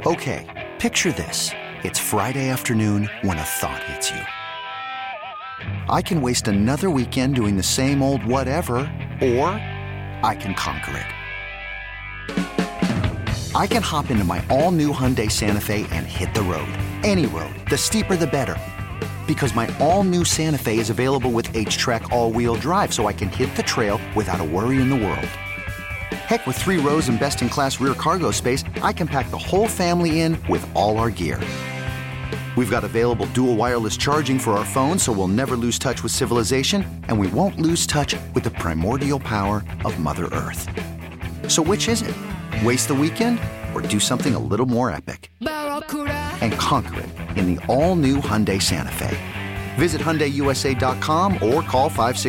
Okay, picture this. It's Friday afternoon when a thought hits you. I can waste another weekend doing the same old whatever, or I can conquer it. I can hop into my all-new Hyundai Santa Fe and hit the road. Any road. The steeper, the better. Because my all-new Santa Fe is available with H-Track all-wheel drive, so I can hit the trail without a worry in the world. Heck, with 3 rows and best-in-class rear cargo space, I can pack the whole family in with all our gear. We've got available dual wireless charging for our phones, so we'll never lose touch with civilization, and we won't lose touch with the primordial power of Mother Earth. So which is it? Waste the weekend or do something a little more epic? And conquer it in the all-new Hyundai Santa Fe. Visit HyundaiUSA.com or call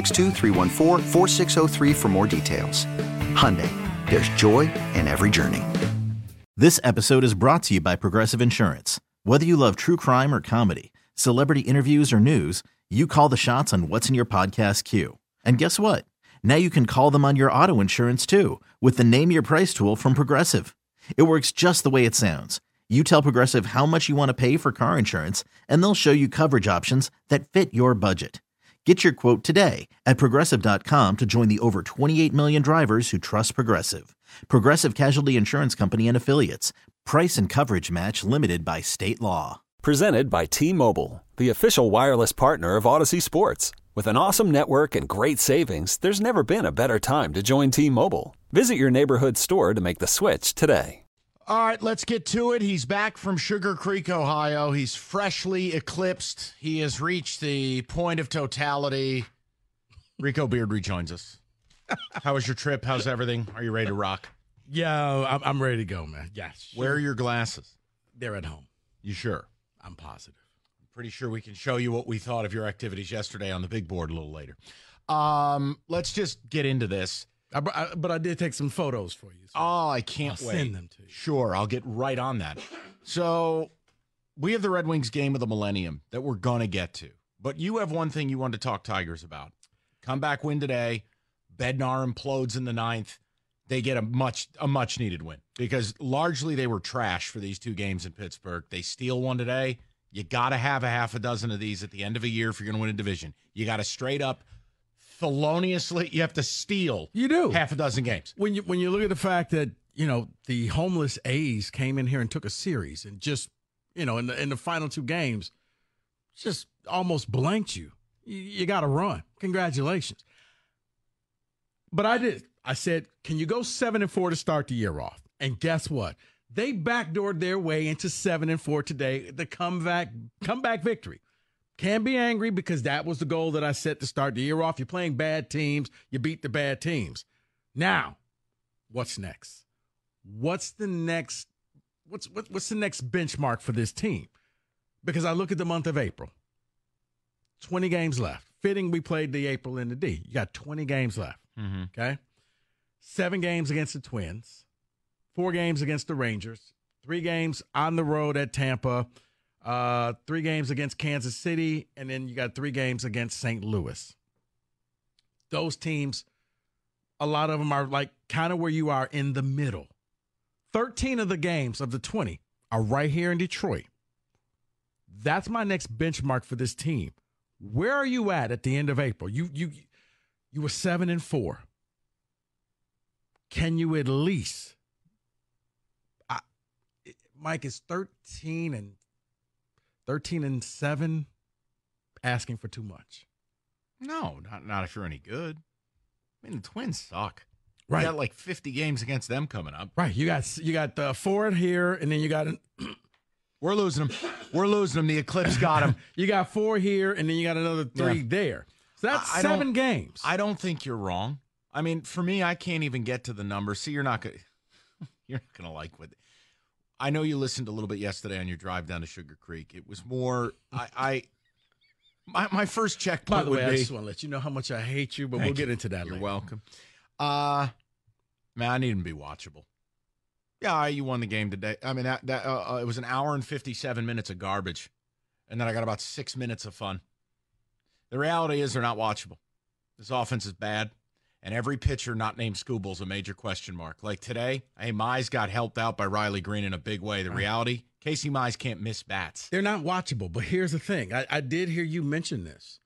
562-314-4603 for more details. Hyundai, there's joy in every journey. This episode is brought to you by Progressive Insurance. Whether you love true crime or comedy, celebrity interviews or news, you call the shots on what's in your podcast queue. And guess what? Now you can call them on your auto insurance too with the Name Your Price tool from Progressive. It works just the way it sounds. You tell Progressive how much you want to pay for car insurance, and they'll show you coverage options that fit your budget. Get your quote today at Progressive.com to join the over 28 million drivers who trust Progressive. Progressive Casualty Insurance Company and Affiliates. Price and coverage match limited by state law. Presented by T-Mobile, the official wireless partner of Odyssey Sports. With an awesome network and great savings, there's never been a better time to join T-Mobile. Visit your neighborhood store to make the switch today. All right, let's get to it. He's back from Sugar Creek, Ohio. He's freshly eclipsed. He has reached the point of totality. Rico Beard rejoins us. How was your trip? How's everything? Are you ready to rock? Yeah, I'm ready to go, man. Yeah. Sure. Where are your glasses? They're at home. You sure? I'm positive. I'm pretty sure we can show you what we thought of your activities yesterday on the big board a little later. Let's just get into this. But I did take some photos for you. So I can't I'll wait. send them to you. Sure, I'll get right on that. So we have the Red Wings game of the millennium that we're going to get to. But you have one thing you wanted to talk Tigers about. Comeback win today. Bednar implodes in the 9th. They get a much needed win because largely they were trash for these 2 games in Pittsburgh. They steal one today. You got to have a half a dozen of these at the end of a year if you're going to win a division. You got to straight up feloniously, you have to steal. You do half a dozen games. When you look at the fact that the homeless A's came in here and took a series and just in the final 2 games, just almost blanked you. You got to run. Congratulations. But I did. I said, can you go 7-4 to start the year off? And guess what? They backdoored their way into 7-4 today. The comeback victory. Can be angry because that was the goal that I set to start the year off. You're playing bad teams. You beat the bad teams. Now, what's next? What's the next benchmark for this team? Because I look at the month of April. 20 games left. Fitting we played the April in the D. You got 20 games left. Mm-hmm. Okay? 7 games against the Twins. 4 games against the Rangers. 3 games on the road at Tampa. 3 games against Kansas City. And then you got 3 games against St. Louis. Those teams, a lot of them are like kind of where you are in the middle. 13 of the games of the 20 are right here in Detroit. That's my next benchmark for this team. Where are you at the end of April? You were 7-4. Can you at least? Mike, is 13-7 asking for too much? No, not if you're any good. I mean, the Twins suck. Right. You got like 50 games against them coming up. Right. You got 4 here, and then you got We're losing them. The Eclipse got them. You got 4 here, and then you got another 3 there. So that's 7 games. I don't think you're wrong. I mean, for me, I can't even get to the number. See, you're not gonna like what. I know you listened a little bit yesterday on your drive down to Sugar Creek. It was more. My first checkpoint. By the way, would be, I just want to let you know how much I hate you, but we'll get into that. You're later. welcome. Man, I need him to be watchable. Yeah, you won the game today. I mean, it was an hour and 57 minutes of garbage, and then I got about 6 minutes of fun. The reality is they're not watchable. This offense is bad, and every pitcher not named Scooble's a major question mark. Like today, hey, Mize got helped out by Riley Green in a big way. The reality, Casey Mize can't miss bats. They're not watchable, but here's the thing. I did hear you mention this.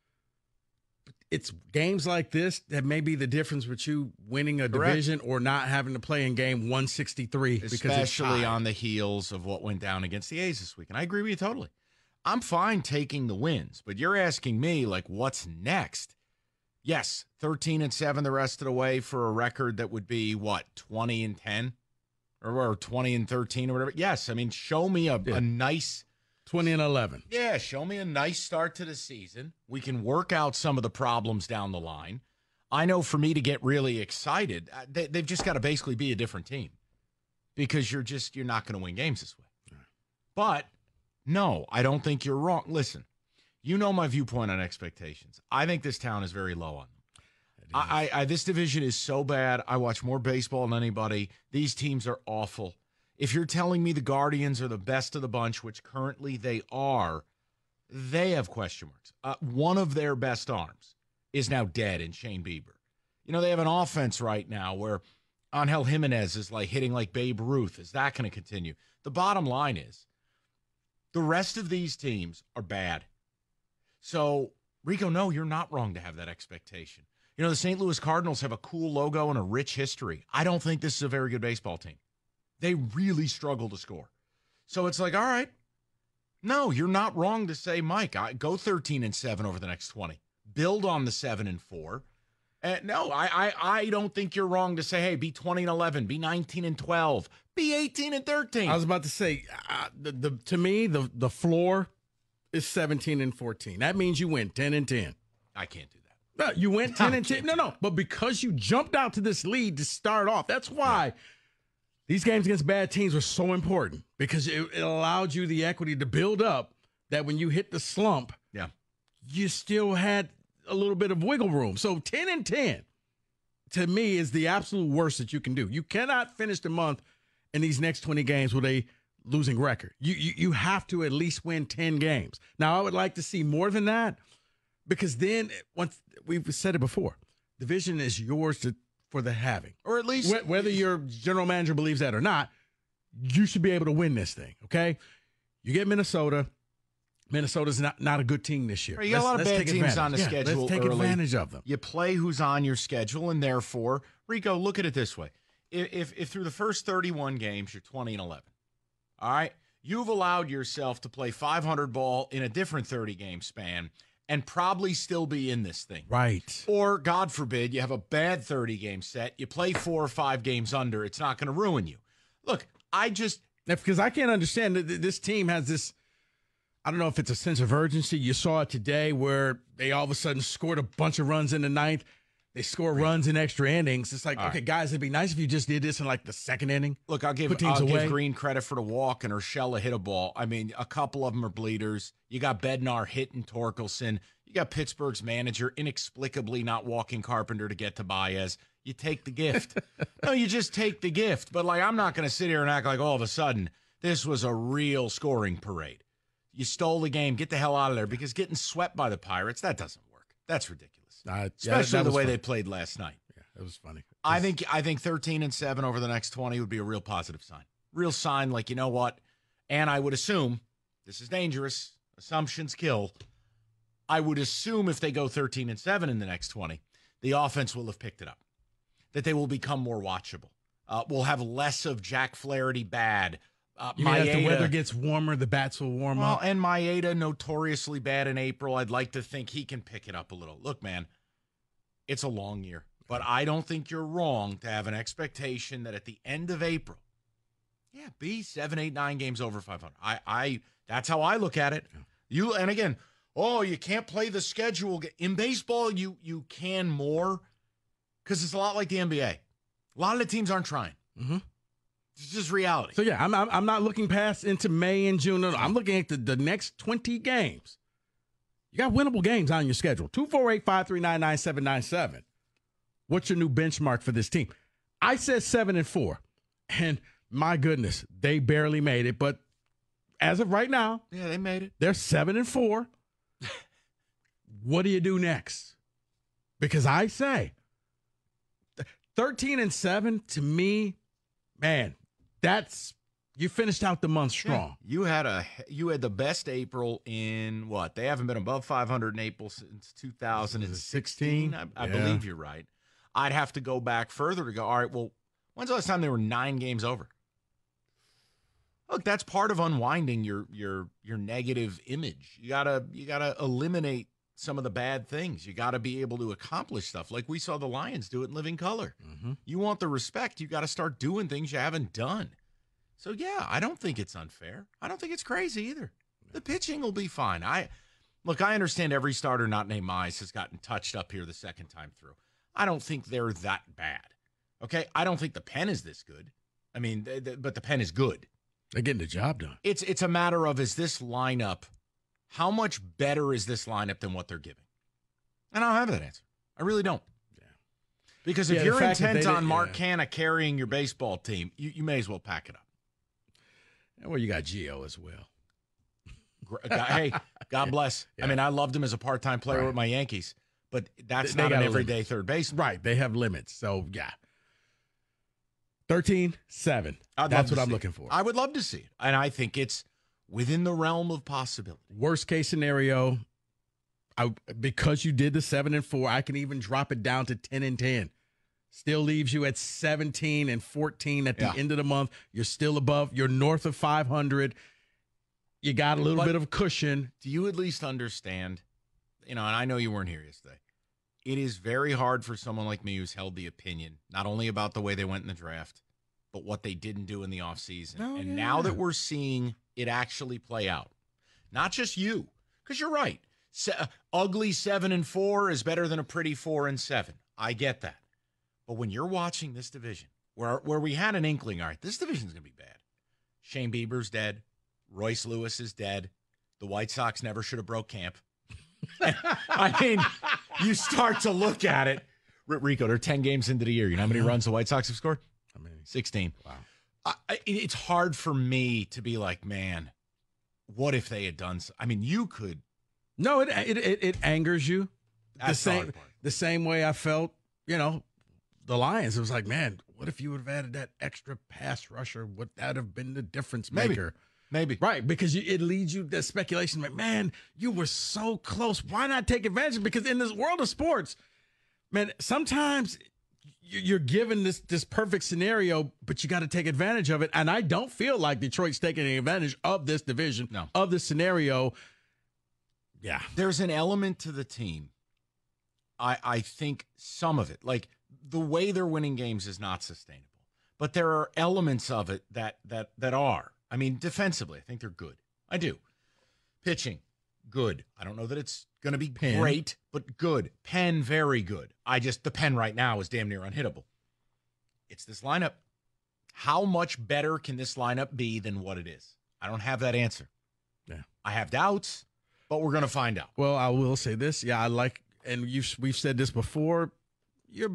It's games like this that may be the difference with you winning a division or not having to play in game 163. Especially on the heels of what went down against the A's this week. And I agree with you totally. I'm fine taking the wins, but you're asking me, like, what's next? Yes, 13-7 the rest of the way for a record that would be, what, 20-10? Or 20-13 or whatever. Yes, I mean, show me a nice 20-11. Yeah, show me a nice start to the season. We can work out some of the problems down the line. I know for me to get really excited, they've just got to basically be a different team because you're not going to win games this way. But no, I don't think you're wrong. Listen, you know my viewpoint on expectations. I think this town is very low on them. This division is so bad. I watch more baseball than anybody. These teams are awful. If you're telling me the Guardians are the best of the bunch, which currently they are, they have question marks. One of their best arms is now dead in Shane Bieber. You know, they have an offense right now where Angel Jimenez is like hitting like Babe Ruth. Is that going to continue? The bottom line is the rest of these teams are bad. So, Rico, no, you're not wrong to have that expectation. You know, the St. Louis Cardinals have a cool logo and a rich history. I don't think this is a very good baseball team. They really struggle to score. So it's like, all right, no, you're not wrong to say, Mike, go 13-7 over the next 20. Build on the 7-4. No, I don't think you're wrong to say, hey, be 20-11, be 19-12, be 18-13. I was about to say, to me, the floor is 17-14. That means you win 10-10. I can't do that. No, you went 10-10. No, but because you jumped out to this lead to start off, that's why these games against bad teams were so important, because it allowed you the equity to build up that when you hit the slump, you still had a little bit of wiggle room. So 10-10 to me is the absolute worst that you can do. You cannot finish the month in these next 20 games with a losing record. You have to at least win 10 games. Now, I would like to see more than that, because then, once we've said it before, division is yours for the having. Or at least whether your general manager believes that or not, you should be able to win this thing, okay? You get Minnesota. Minnesota's not a good team this year. You got a lot of bad teams on the schedule. Let's take advantage of them. You play who's on your schedule, and therefore, Rico, look at it this way. If through the first 31 games, you're 20-11, all right? You've allowed yourself to play 500 ball in a different 30-game span and probably still be in this thing. Right. Or, God forbid, you have a bad 30-game set. You play 4 or 5 games under. It's not going to ruin you. Look, because I can't understand that this team has this, I don't know if it's a sense of urgency. You saw it today where they all of a sudden scored a bunch of runs in the ninth. They score runs in extra innings. It's like, okay, guys, it'd be nice if you just did this in like the second inning. Look, I'll give Green credit for the walk and Urshela hit a ball. I mean, a couple of them are bleeders. You got Bednar hitting Torkelson. You got Pittsburgh's manager inexplicably not walking Carpenter to get to Baez. You take the gift. No, you just take the gift. But, like, I'm not going to sit here and act like all of a sudden this was a real scoring parade. You stole the game. Get the hell out of there, because getting swept by the Pirates, that doesn't work. That's ridiculous. Especially the way they played last night. Yeah, it was funny. I think 13-7 over the next 20 would be a real positive sign. Real sign, like, you know what? And I would assume, this is dangerous, assumptions kill. I would assume if they go 13-7 in the next 20, the offense will have picked it up. That they will become more watchable. We'll have less of Jack Flaherty bad. You mean as the weather gets warmer, the bats will warm up? And Maeda, notoriously bad in April. I'd like to think he can pick it up a little. Look, man, it's a long year. But I don't think you're wrong to have an expectation that at the end of April, be 7, 8, 9 games over 500. That's how I look at it. And again, you can't play the schedule. In baseball, you can more, because it's a lot like the NBA. A lot of the teams aren't trying. Mm-hmm. It's just reality. So, I'm not looking past into May and June. No, I'm looking at the next 20 games. You got winnable games on your schedule. 248-539-9797. What's your new benchmark for this team? I said 7-4. And my goodness, they barely made it. But as of right now, they made it. They're 7-4. What do you do next? Because I say 13-7 to me, man, that's you finished out the month strong. Yeah, you had the best April in what? They haven't been above 500 in April since 2016. I believe you're right. I'd have to go back further to go, all right, well, when's the last time they were 9 games over? Look, that's part of unwinding your negative image. You gotta eliminate some of the bad things. You got to be able to accomplish stuff like we saw the Lions do it in living color. Mm-hmm. You want the respect, you got to start doing things you haven't done. So, yeah, I don't think it's unfair. I don't think it's crazy either. The pitching will be fine. I understand every starter not named Mize has gotten touched up here the second time through. I don't think they're that bad. Okay? I don't think the pen is this good. I mean, but the pen is good. They're getting the job done. It's a matter of, is this lineup, how much better is this lineup than what they're giving? And I don't have that answer. I really don't. Yeah. Because if you're intent on Mark Canha carrying your baseball team, you may as well pack it up. Well, you got Gio as well. Hey, God bless. Yeah. I mean, I loved him as a part-time player with my Yankees, but that's not an everyday third baseman. Right. They have limits. So, yeah. 13-7. That's what I'm looking for. I would love to see it. And I think it's within the realm of possibility. Worst case scenario, because you did the 7-4, I can even drop it down to 10-10. Still leaves you at 17-14 at the end of the month. You're still above. You're north of 500. You got a little bit of cushion. Do you at least understand, and I know you weren't here yesterday, it is very hard for someone like me who's held the opinion, not only about the way they went in the draft, but what they didn't do in the offseason. Now that we're seeing it actually play out, not just you, because you're right. Ugly 7-4 is better than a pretty 4-7. I get that. But when you're watching this division, where we had an inkling, all right, this division's going to be bad. Shane Bieber's dead. Royce Lewis is dead. The White Sox never should have broke camp. I mean, you start to look at it. Rico, they're 10 games into the year. You know how many runs the White Sox have scored? How many? 16. Wow. It's hard for me to be like, man, what if they had done so? I mean, you could. No, it angers you. That's the same way I felt, the Lions. It was like, man, what if you would have added that extra pass rusher? Would that have been the difference maker? Maybe. Right, because it leads you to speculation. Like, man, you were so close. Why not take advantage of it? Because in this world of sports, man, sometimes you're given this perfect scenario, but you got to take advantage of it. And I don't feel like Detroit's taking advantage of this division, of this scenario. Yeah. There's an element to the team. I think some of it, like the way they're winning games is not sustainable. But there are elements of it that are. I mean, defensively, I think they're good. I do. Pitching, good. I don't know that it's going to be great, but good. Pen, very good. The pen right now is damn near unhittable. It's this lineup. How much better can this lineup be than what it is? I don't have that answer. Yeah. I have doubts, but we're going to find out. Well, I will say this. Yeah, and we've said this before, you're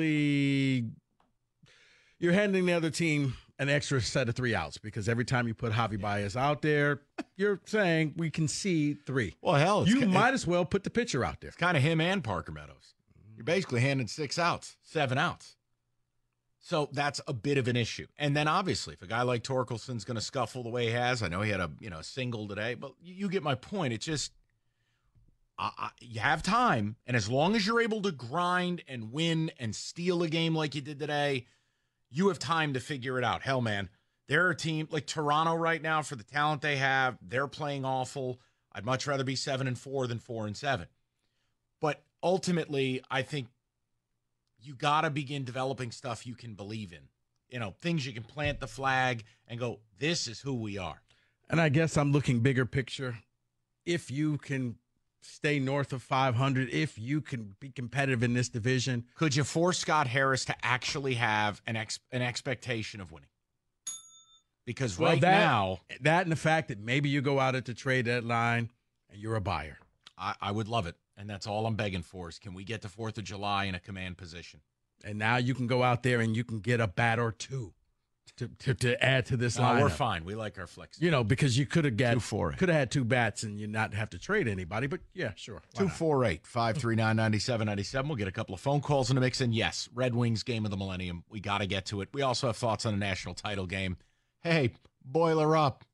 handing the other team an extra set of 3 outs because every time you put Javi Baez out there, you're saying we can see 3. Well, hell, you might as well put the pitcher out there. It's kind of him and Parker Meadows. You're basically handing 6 outs, 7 outs. So that's a bit of an issue. And then obviously, if a guy like Torkelson's going to scuffle the way he has, I know he had a single today, but you get my point. It's just you have time, and as long as you're able to grind and win and steal a game like you did today, you have time to figure it out. Hell, man, they're a team like Toronto right now for the talent they have. They're playing awful. I'd much rather be 7-4 than 4-7. But ultimately, I think you got to begin developing stuff you can believe in. Things you can plant the flag and go, this is who we are. And I guess I'm looking bigger picture. If you can stay north of 500, if you can be competitive in this division. Could you force Scott Harris to actually have an expectation of winning? Because now. That and the fact that maybe you go out at the trade deadline and you're a buyer. I would love it. And that's all I'm begging for is can we get to 4th of July in a command position? And now you can go out there and you can get a bat or 2. to add to this No, lineup. we're fine. We like our flex. Because you could have had 2 bats and you not have to trade anybody. But yeah, sure. 248-539-9797. We'll get a couple of phone calls in the mix. And yes, Red Wings game of the millennium. We got to get to it. We also have thoughts on the national title game. Hey, boiler up.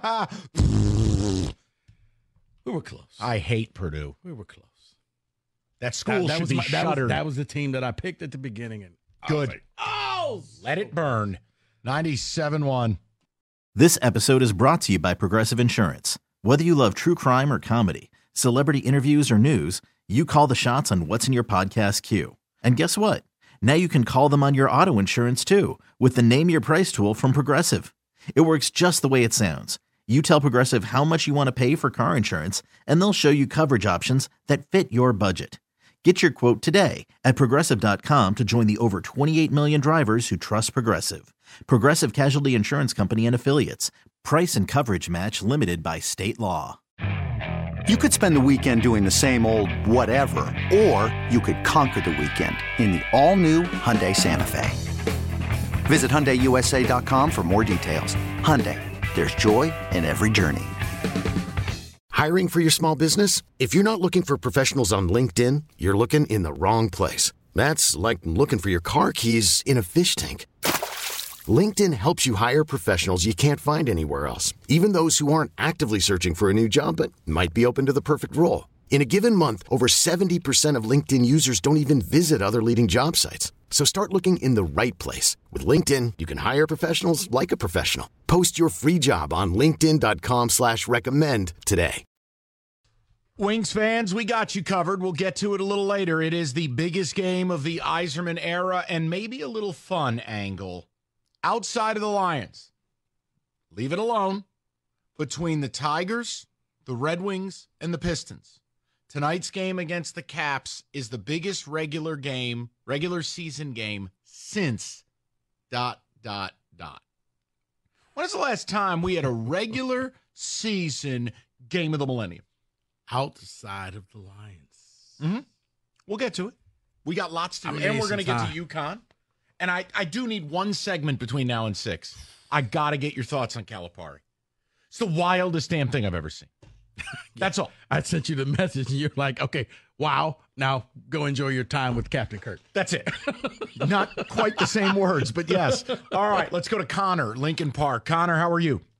We were close. I hate Purdue. We were close. That school should be shuttered. That was the team that I picked at the beginning. And Good. Let it burn. 97.1. This episode is brought to you by Progressive Insurance. Whether you love true crime or comedy, celebrity interviews or news, you call the shots on what's in your podcast queue. And guess what? Now you can call them on your auto insurance too with the Name Your Price tool from Progressive. It works just the way it sounds. You tell Progressive how much you want to pay for car insurance, and they'll show you coverage options that fit your budget. Get your quote today at Progressive.com to join the over 28 million drivers who trust Progressive. Progressive Casualty Insurance Company and Affiliates. Price and coverage match limited by state law. You could spend the weekend doing the same old whatever, or you could conquer the weekend in the all-new Hyundai Santa Fe. Visit HyundaiUSA.com for more details. Hyundai, there's joy in every journey. Hiring for your small business? If you're not looking for professionals on LinkedIn, you're looking in the wrong place. That's like looking for your car keys in a fish tank. LinkedIn helps you hire professionals you can't find anywhere else, even those who aren't actively searching for a new job but might be open to the perfect role. In a given month, over 70% of LinkedIn users don't even visit other leading job sites. So start looking in the right place. With LinkedIn, you can hire professionals like a professional. Post your free job on linkedin.com/recommend today. Wings fans, we got you covered. We'll get to it a little later. It is the biggest game of the Yzerman era and maybe a little fun angle outside of the Lions. Leave it alone. Between the Tigers, the Red Wings, and the Pistons. Tonight's game against the Caps is the biggest regular season game since ... When is the last time we had a regular season game of the millennium? outside of the Lions. Mm-hmm. We'll get to it. We got lots to do. And we're going to get to UConn. And I do need one segment between now and 6. I got to get your thoughts on Calipari. It's the wildest damn thing I've ever seen. That's all. I sent you the message, and you're like, okay, wow, now go enjoy your time with Captain Kirk. That's it. Not quite the same words, but yes. All right, let's go to Connor, Lincoln Park. Connor, how are you?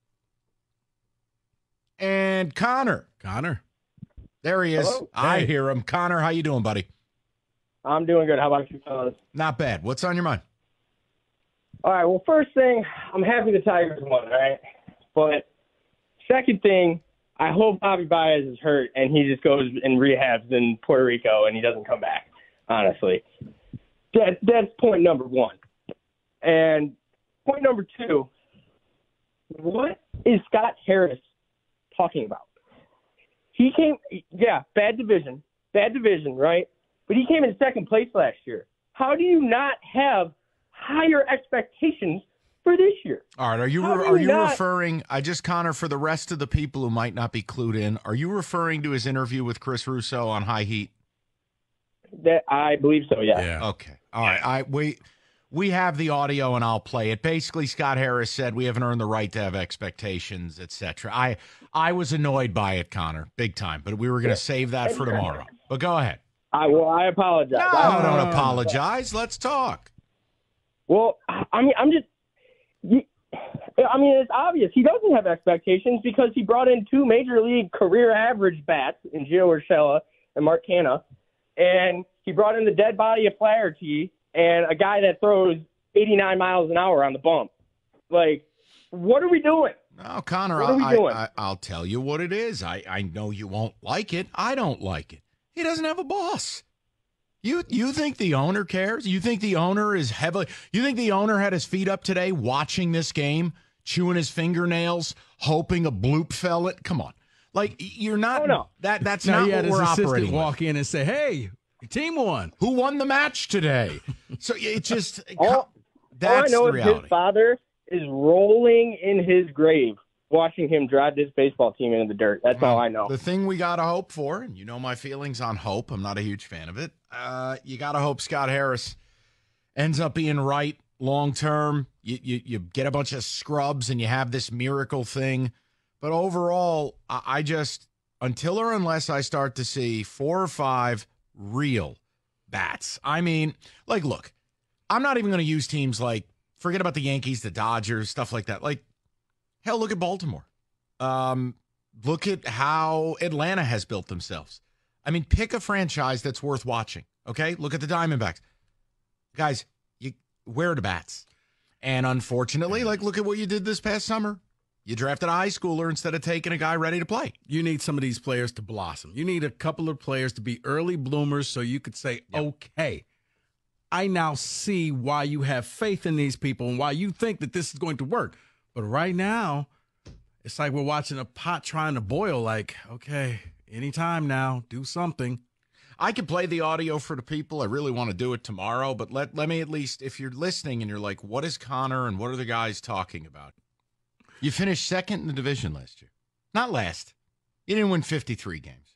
And Connor. There he is. Hello? I hear him. Connor, how you doing, buddy? I'm doing good. How about you fellas? Not bad. What's on your mind? All right, well, first thing, I'm happy the Tigers won, all right? But second thing, I hope Bobby Baez is hurt and he just goes and rehabs in Puerto Rico and he doesn't come back, honestly. That's point number one. And point number two, what is Scott Harris talking about? He came, bad division, right? But he came in second place last year. How do you not have higher expectations for this year? All right, are you referring, Connor, for the rest of the people who might not be clued in, are you referring to his interview with Chris Russo on High Heat? That I believe so, yeah. Okay. All right. We have the audio and I'll play it. Basically, Scott Harris said we haven't earned the right to have expectations, etc. I was annoyed by it, Connor, big time, but we were going to save that for tomorrow. But go ahead. I apologize. No, don't apologize. Let's talk. Well, it's obvious. He doesn't have expectations because he brought in 2 major league career average bats in Gio Urshela and Mark Canha, and he brought in the dead body of Flaherty and a guy that throws 89 miles an hour on the bump. Like, what are we doing? No, Connor, I'll tell you what it is. I know you won't like it. I don't like it. He doesn't have a boss. You think the owner cares? You think the owner is heavily – you think the owner had his feet up today watching this game, chewing his fingernails, hoping a bloop fell it? Come on. Like, you're not – Oh, no. That's not what we're operating with. Walk in and say, hey, your team won. Who won the match today? So it just – all I know is his father is rolling in his grave watching him drive this baseball team into the dirt. That's all I know. The thing we got to hope for, and you know my feelings on hope. I'm not a huge fan of it. You got to hope Scott Harris ends up being right long term. You get a bunch of scrubs and you have this miracle thing. But overall, I just, until or unless I start to see 4 or 5 real bats. I mean, like, look, I'm not even going to use teams like, forget about the Yankees, the Dodgers, stuff like that. Like, hell, look at Baltimore. Look at how Atlanta has built themselves. I mean, pick a franchise that's worth watching, okay? Look at the Diamondbacks. Guys, where are the bats? And unfortunately, like, look at what you did this past summer. You drafted a high schooler instead of taking a guy ready to play. You need some of these players to blossom. You need a couple of players to be early bloomers so you could say, okay, I now see why you have faith in these people and why you think that this is going to work. But right now, it's like we're watching a pot trying to boil. Like, okay, anytime now, do something. I could play the audio for the people. I really want to do it tomorrow. But let me at least, if you're listening and you're like, what is Connor and what are the guys talking about? You finished second in the division last year. Not last. You didn't win 53 games.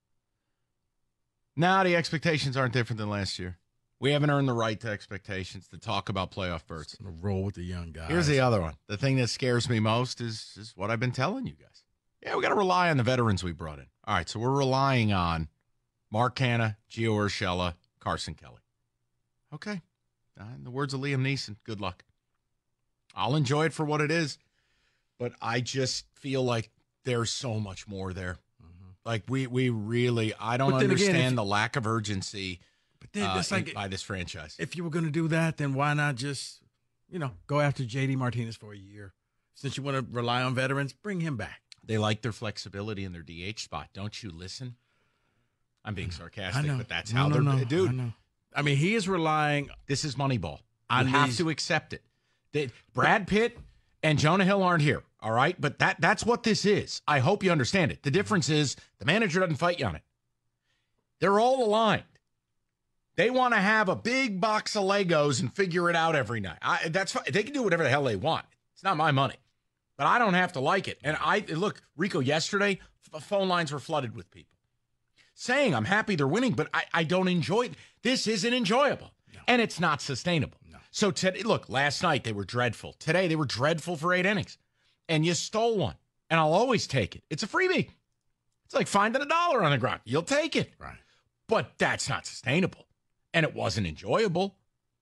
Now the expectations aren't different than last year. We haven't earned the right to expectations to talk about playoff berths. Roll with the young guys. Here's the other one. The thing that scares me most is what I've been telling you guys. Yeah, we got to rely on the veterans we brought in. All right, so we're relying on Mark Hanna, Gio Urshela, Carson Kelly. Okay. In the words of Liam Neeson, good luck. I'll enjoy it for what it is. But I just feel like there's so much more there. Mm-hmm. Like we really, I don't understand the lack of urgency by this franchise. If you were going to do that, then why not just, go after J.D. Martinez for a year? Since you want to rely on veterans, bring him back. They like their flexibility in their DH spot. Don't you listen? I'm being sarcastic, but that's how they're dude. I know. I mean, he is relying. This is Moneyball. You have to accept it. Brad Pitt and Jonah Hill aren't here, all right? But that's what this is. I hope you understand it. The difference is the manager doesn't fight you on it. They're all aligned. They want to have a big box of Legos and figure it out every night. That's fine. They can do whatever the hell they want. It's not my money. But I don't have to like it. And look, Rico, yesterday, phone lines were flooded with people saying I'm happy they're winning, but I don't enjoy it. This isn't enjoyable, and it's not sustainable. No. So, look, last night they were dreadful. Today they were dreadful for 8 innings, and you stole one, and I'll always take it. It's a freebie. It's like finding $1 on the ground. You'll take it. Right. But that's not sustainable, and it wasn't enjoyable.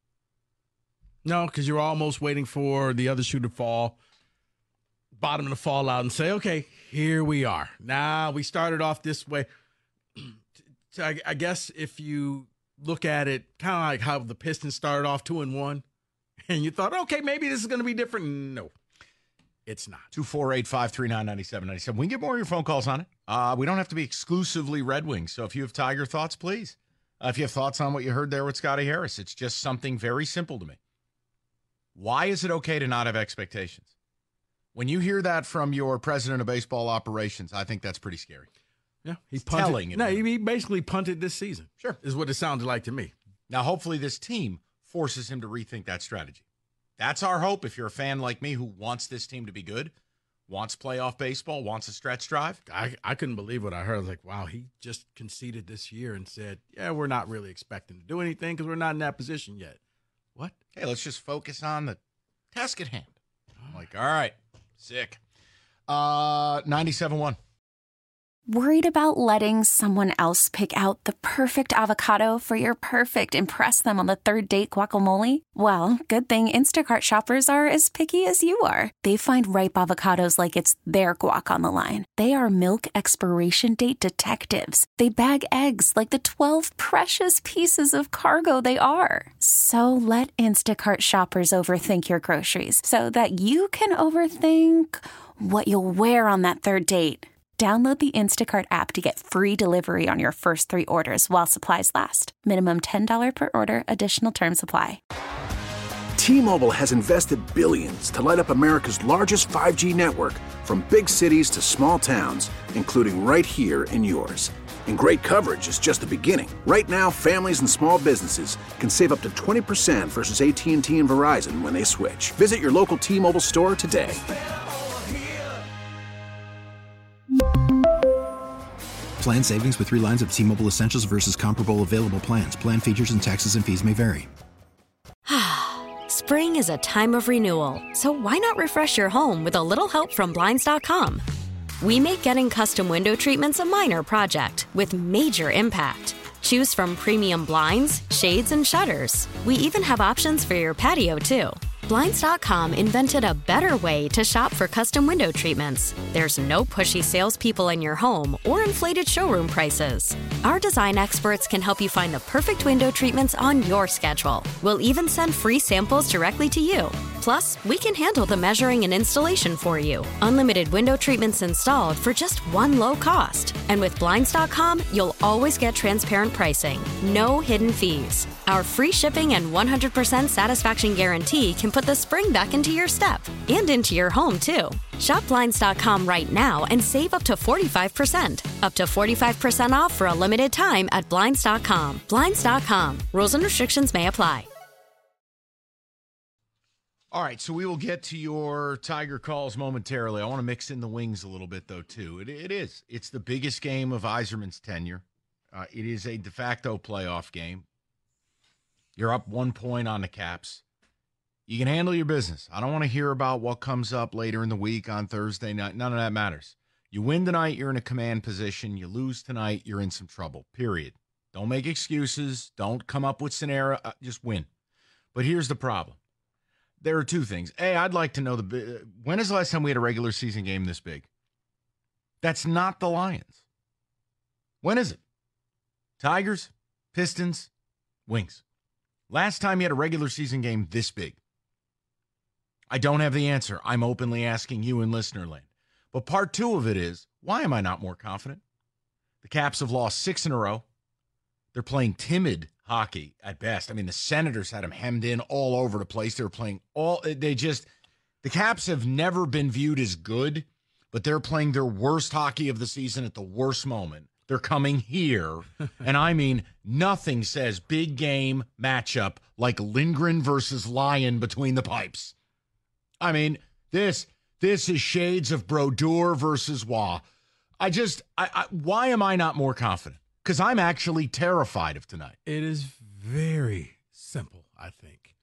No, because you're almost waiting for the other shoe to fall, bottom to fall out, and say, okay, here we are. Now we started off this way. So I guess if you look at it kind of like how the Pistons started off 2-1 and you thought, okay, maybe this is going to be different. No, it's not. 248-539-9797. We can get more of your phone calls on it. We don't have to be exclusively Red Wings. So if you have Tiger thoughts, please. If you have thoughts on what you heard there with Scotty Harris, it's just something very simple to me. Why is it okay to not have expectations? When you hear that from your president of baseball operations, I think that's pretty scary. Yeah, he's telling it. No, he basically punted this season. Sure. Is what it sounded like to me. Now, hopefully this team forces him to rethink that strategy. That's our hope if you're a fan like me who wants this team to be good, wants playoff baseball, wants a stretch drive. I couldn't believe what I heard. I was like, wow, he just conceded this year and said, yeah, we're not really expecting to do anything because we're not in that position yet. What? Hey, let's just focus on the task at hand. I'm like, all right, sick. 97.1. Worried about letting someone else pick out the perfect avocado for your perfect impress them on the third date guacamole? Well, good thing Instacart shoppers are as picky as you are. They find ripe avocados like it's their guac on the line. They are milk expiration date detectives. They bag eggs like the 12 precious pieces of cargo they are. So let Instacart shoppers overthink your groceries so that you can overthink what you'll wear on that third date. Download the Instacart app to get free delivery on your first 3 orders while supplies last. Minimum $10 per order. Additional terms apply. T-Mobile has invested billions to light up America's largest 5G network, from big cities to small towns, including right here in yours. And great coverage is just the beginning. Right now, families and small businesses can save up to 20% versus AT&T and Verizon when they switch. Visit your local T-Mobile store today. Plan savings with 3 lines of T-Mobile Essentials versus comparable available plans. Plan features and taxes and fees may vary. Spring is a time of renewal, so why not refresh your home with a little help from Blinds.com? We make getting custom window treatments a minor project with major impact. Choose from premium blinds, shades, and shutters. We even have options for your patio, too. Blinds.com invented a better way to shop for custom window treatments. There's no pushy salespeople in your home or inflated showroom prices. Our design experts can help you find the perfect window treatments on your schedule. We'll even send free samples directly to you. Plus, we can handle the measuring and installation for you. Unlimited window treatments installed for just one low cost. And with Blinds.com, you'll always get transparent pricing. No hidden fees. Our free shipping and 100% satisfaction guarantee can put the spring back into your step and into your home, too. Shop Blinds.com right now and save up to 45%. Up to 45% off for a limited time at Blinds.com. Blinds.com. Rules and restrictions may apply. All right, so we will get to your Tiger calls momentarily. I want to mix in the Wings a little bit, though, too. It is. It's the biggest game of Yzerman's tenure. It is a de facto playoff game. You're up 1 point on the Caps. You can handle your business. I don't want to hear about what comes up later in the week on Thursday night. None of that matters. You win tonight, you're in a command position. You lose tonight, you're in some trouble, period. Don't make excuses. Don't come up with scenario. Just win. But here's the problem. There are two things. A, I'd like to know when is the last time we had a regular season game this big? That's not the Lions. When is it? Tigers, Pistons, Wings. Last time you had a regular season game this big. I don't have the answer. I'm openly asking you in listener land. But part two of it is, why am I not more confident? The Caps have lost 6 in a row. They're playing timid hockey at best. I mean, the Senators had them hemmed in all over the place. They were playing the Caps have never been viewed as good, but they're playing their worst hockey of the season at the worst moment. They're coming here, and I mean, nothing says big game matchup like Lindgren versus Lyon between the pipes. I mean, this is shades of Brodeur versus Waugh. Why am I not more confident? Because I'm actually terrified of tonight. It is very simple, I think.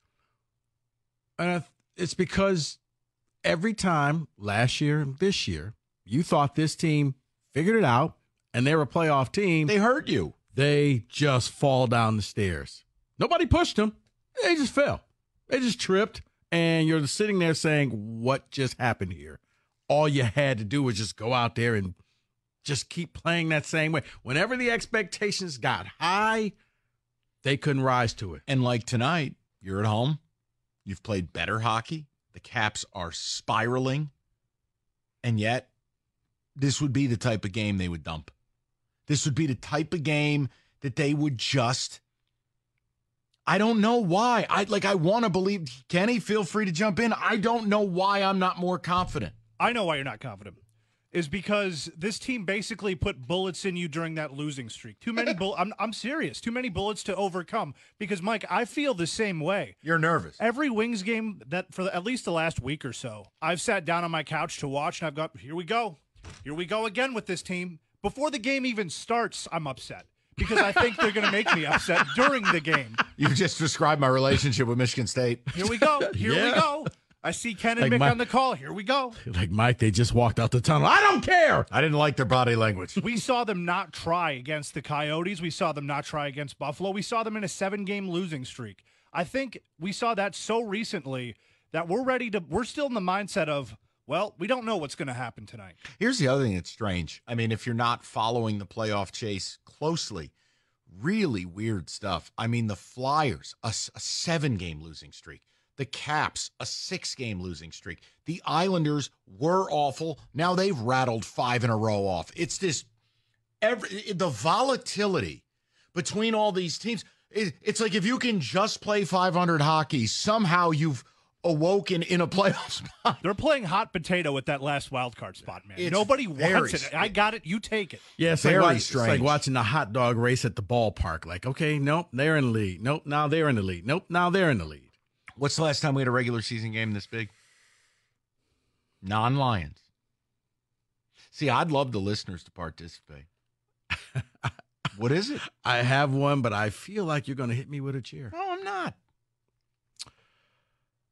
And it's because every time last year and this year, you thought this team figured it out and they were a playoff team. They hurt you. They just fall down the stairs. Nobody pushed them. They just fell. They just tripped. And you're sitting there saying, what just happened here? All you had to do was just go out there and just keep playing that same way. Whenever the expectations got high, they couldn't rise to it. And like tonight, you're at home. You've played better hockey. The Caps are spiraling. And yet, this would be the type of game they would dump. This would be the type of game that they would just... I don't know why. I want to believe. Kenny, feel free to jump in. I don't know why I'm not more confident. I know why you're not confident. Is because this team basically put bullets in you during that losing streak. Too many I'm serious. Too many bullets to overcome. Because, Mike, I feel the same way. You're nervous. Every Wings game that for at least the last week or so, I've sat down on my couch to watch, and I've got, here we go. Here we go again with this team. Before the game even starts, I'm upset. Because I think they're going to make me upset during the game. You just described my relationship with Michigan State. Here we go. Here we go. I see Ken and Mick on the call. Here we go. Like Mike, they just walked out the tunnel. I don't care. I didn't like their body language. We saw them not try against the Coyotes. We saw them not try against Buffalo. We saw them in a 7-game losing streak. I think we saw that so recently that we're still in the mindset of, well, we don't know what's going to happen tonight. Here's the other thing that's strange. I mean, if you're not following the playoff chase closely, really weird stuff. I mean, the Flyers, a 7-game losing streak. The Caps, a 6-game losing streak. The Islanders were awful. Now they've rattled 5 in a row off. It's this, the volatility between all these teams. It's like if you can just play 500 hockey, somehow you've awoken in a playoff spot. They're playing hot potato with that last wild card spot, man. Nobody wants it. I got it. You take it. Yeah, it's it's like watching the hot dog race at the ballpark. Like, okay, nope, they're in the lead. Nope, now they're in the lead. Nope, now they're in the lead. What's the last time we had a regular season game this big? Non-Lions. See, I'd love the listeners to participate. What is it? I have one, but I feel like you're going to hit me with a chair. No, I'm not.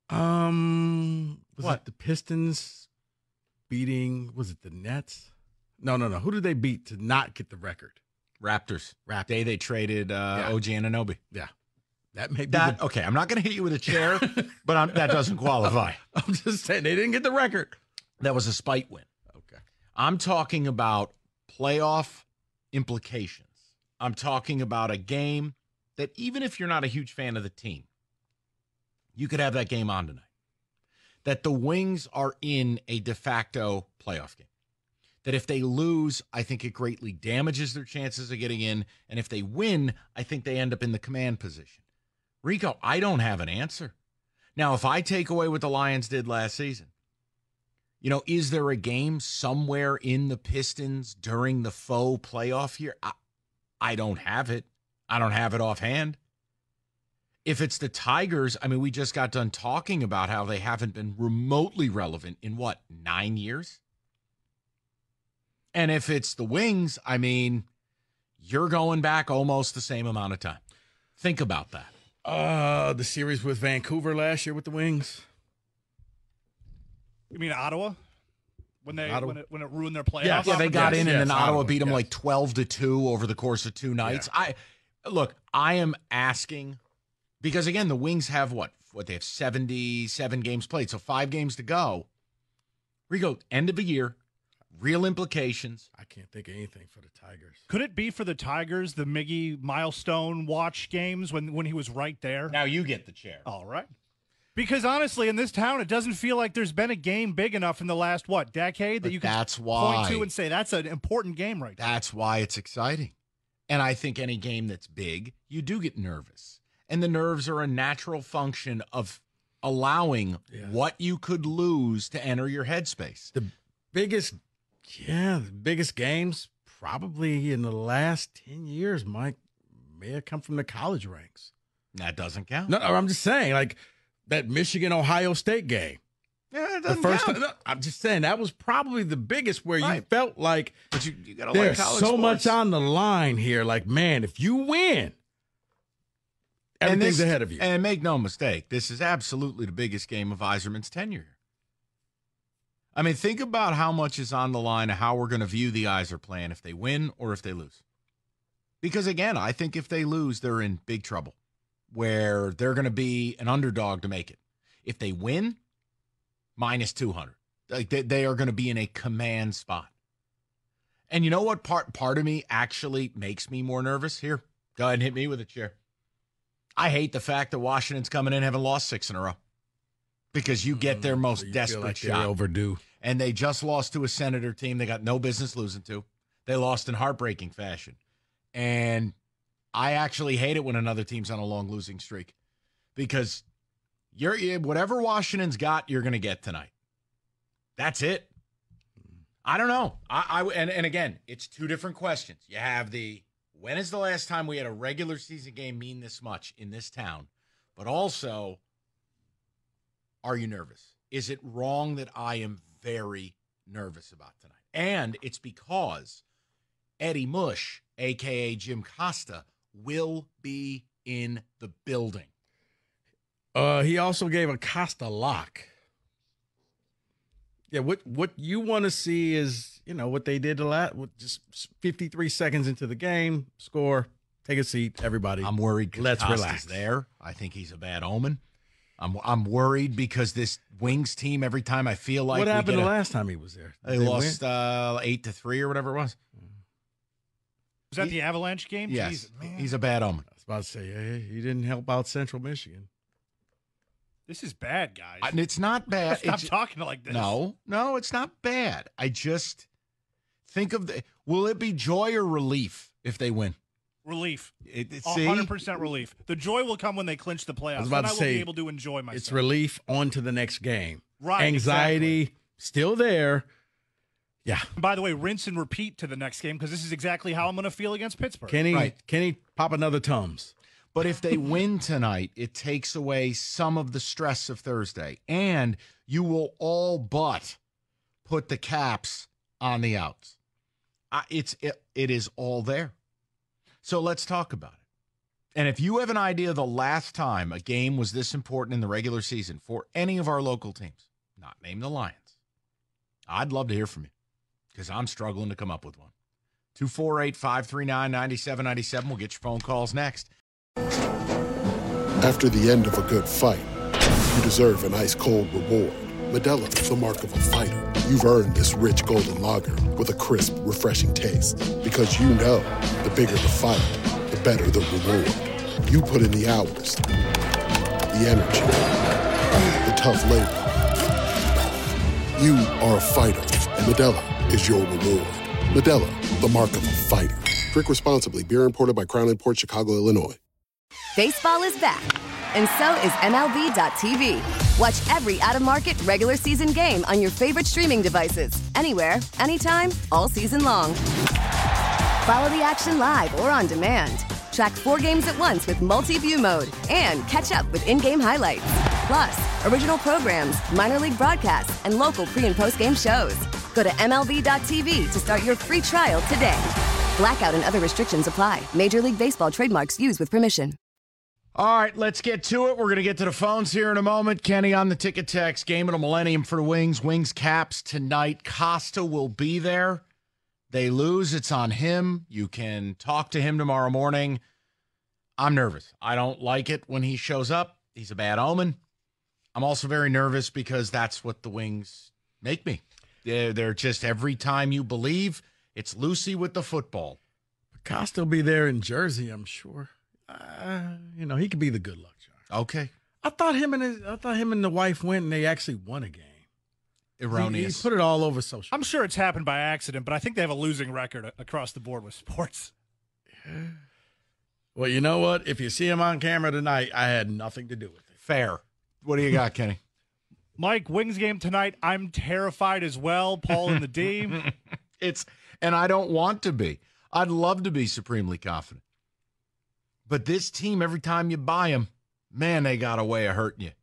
Was it the Pistons beating, was it the Nets? No. Who did they beat to not get the record? Raptors. Day they traded OG Anunoby. Yeah. That may be that. Okay, I'm not going to hit you with a chair, but that doesn't qualify. I'm just saying they didn't get the record. That was a spite win. Okay. I'm talking about playoff implications. I'm talking about a game that even if you're not a huge fan of the team, you could have that game on tonight. That the Wings are in a de facto playoff game. That if they lose, I think it greatly damages their chances of getting in. And if they win, I think they end up in the command position. Rico, I don't have an answer. Now, if I take away what the Lions did last season, is there a game somewhere in the Pistons during the faux playoff year? I don't have it. I don't have it offhand. If it's the Tigers, we just got done talking about how they haven't been remotely relevant in 9 years? And if it's the Wings, you're going back almost the same amount of time. Think about that. The series with Vancouver last year with the Wings. You mean Ottawa? When it ruined their playoffs? Yeah, they got in, and then Ottawa beat them 12-2 over the course of 2 nights. Yeah. I am asking, because again, the Wings have they have 77 games played, so 5 games to go. Rico, end of the year, real implications. I can't think of anything for the Tigers. Could it be for the Tigers, the Miggy milestone watch games when he was right there? Now you get the chair. All right. Because honestly, in this town, it doesn't feel like there's been a game big enough in the last, decade that you can point to and say that's an important game right now. That's why it's exciting. And I think any game that's big, you do get nervous. And the nerves are a natural function of allowing what you could lose to enter your headspace. The biggest games probably in the last 10 years, Mike, may have come from the college ranks. That doesn't count. No, I'm just saying, that Michigan-Ohio State game. Yeah, it doesn't count. No, I'm just saying that was probably the biggest where you felt like but you gotta there's like college so sports. much on the line here. Man, if you win, everything's ahead of you. And make no mistake, this is absolutely the biggest game of Yzerman's tenure. Think about how much is on the line of how we're going to view the Yzer plan if they win or if they lose. Because, again, I think if they lose, they're in big trouble, where they're going to be an underdog to make it. If they win, minus 200. They are going to be in a command spot. And you know what part of me actually makes me more nervous? Here, go ahead and hit me with a chair. I hate the fact that Washington's coming in having lost 6 in a row. Because you get their most desperate shot. Overdue. And they just lost to a Senator team they got no business losing to. They lost in heartbreaking fashion. And I actually hate it when another team's on a long losing streak. Because whatever Washington's got, you're going to get tonight. That's it. I don't know. And again, it's 2 different questions. You have when is the last time we had a regular season game mean this much in this town? But also, are you nervous? Is it wrong that I am very nervous about tonight? And it's because Eddie Mush, a.k.a. Jim Costa, will be in the building. He also gave a Costa lock. Yeah, what you want to see is, what they did just 53 seconds into the game, score, take a seat, everybody. I'm worried because let's Costa's relax. there. I think he's a bad omen. I'm worried because this Wings team, every time I feel like what happened the last time he was there? They lost 8-3 or whatever it was. Was that the Avalanche game? Yes, Jesus, man. He's a bad omen. I was about to say, he didn't help out Central Michigan. This is bad, guys. And it's not bad. Stop talking like this. No, it's not bad. I just think of will it be joy or relief if they win? Relief. 100% 100% relief. The joy will come when they clinch the playoffs. I was about to say, will be able to enjoy myself. It's relief on to the next game. Right. Anxiety still there. Yeah. By the way, rinse and repeat to the next game because this is exactly how I'm going to feel against Pittsburgh. Can he pop another Tums? But if they win tonight, it takes away some of the stress of Thursday. And you will all but put the Caps on the outs. It is all there. So let's talk about it. And if you have an idea the last time a game was this important in the regular season for any of our local teams, not name the Lions, I'd love to hear from you because I'm struggling to come up with one. 248-539-9797. We'll get your phone calls next. After the end of a good fight, you deserve an ice-cold reward. Modelo is the mark of a fighter. You've earned this rich golden lager with a crisp, refreshing taste. Because you know, the bigger the fight, the better the reward. You put in the hours, the energy, the tough labor. You are a fighter, and Modelo is your reward. Modelo, the mark of a fighter. Drink responsibly. Beer imported by Crown Imports, Chicago, Illinois. Baseball is back, and so is MLB.tv. Watch every out-of-market regular season game on your favorite streaming devices, anywhere, anytime, all season long. Follow the action live or on demand. Track 4 games at once with multi-view mode and catch up with in-game highlights. Plus, original programs, minor league broadcasts, and local pre- and post-game shows. Go to MLB.tv to start your free trial today. Blackout and other restrictions apply. Major League Baseball trademarks used with permission. All right, let's get to it. We're going to get to the phones here in a moment. Kenny on the ticket text. Game of the Millennium for the Wings. Wings Caps tonight. Costa will be there. They lose. It's on him. You can talk to him tomorrow morning. I'm nervous. I don't like it when he shows up. He's a bad omen. I'm also very nervous because that's what the Wings make me. They're just every time you believe, it's Lucy with the football. Costa will be there in Jersey, I'm sure. He could be the good luck charm. Okay. I thought him and the wife went and they actually won a game. Erroneous. He put it all over social. I'm sure it's happened by accident, but I think they have a losing record across the board with sports. Well, you know what? If you see him on camera tonight, I had nothing to do with it. Fair. What do you got, Kenny? Mike, Wings game tonight. I'm terrified as well. Paul in the D. And I don't want to be. I'd love to be supremely confident. But this team, every time you buy them, man, they got a way of hurting you.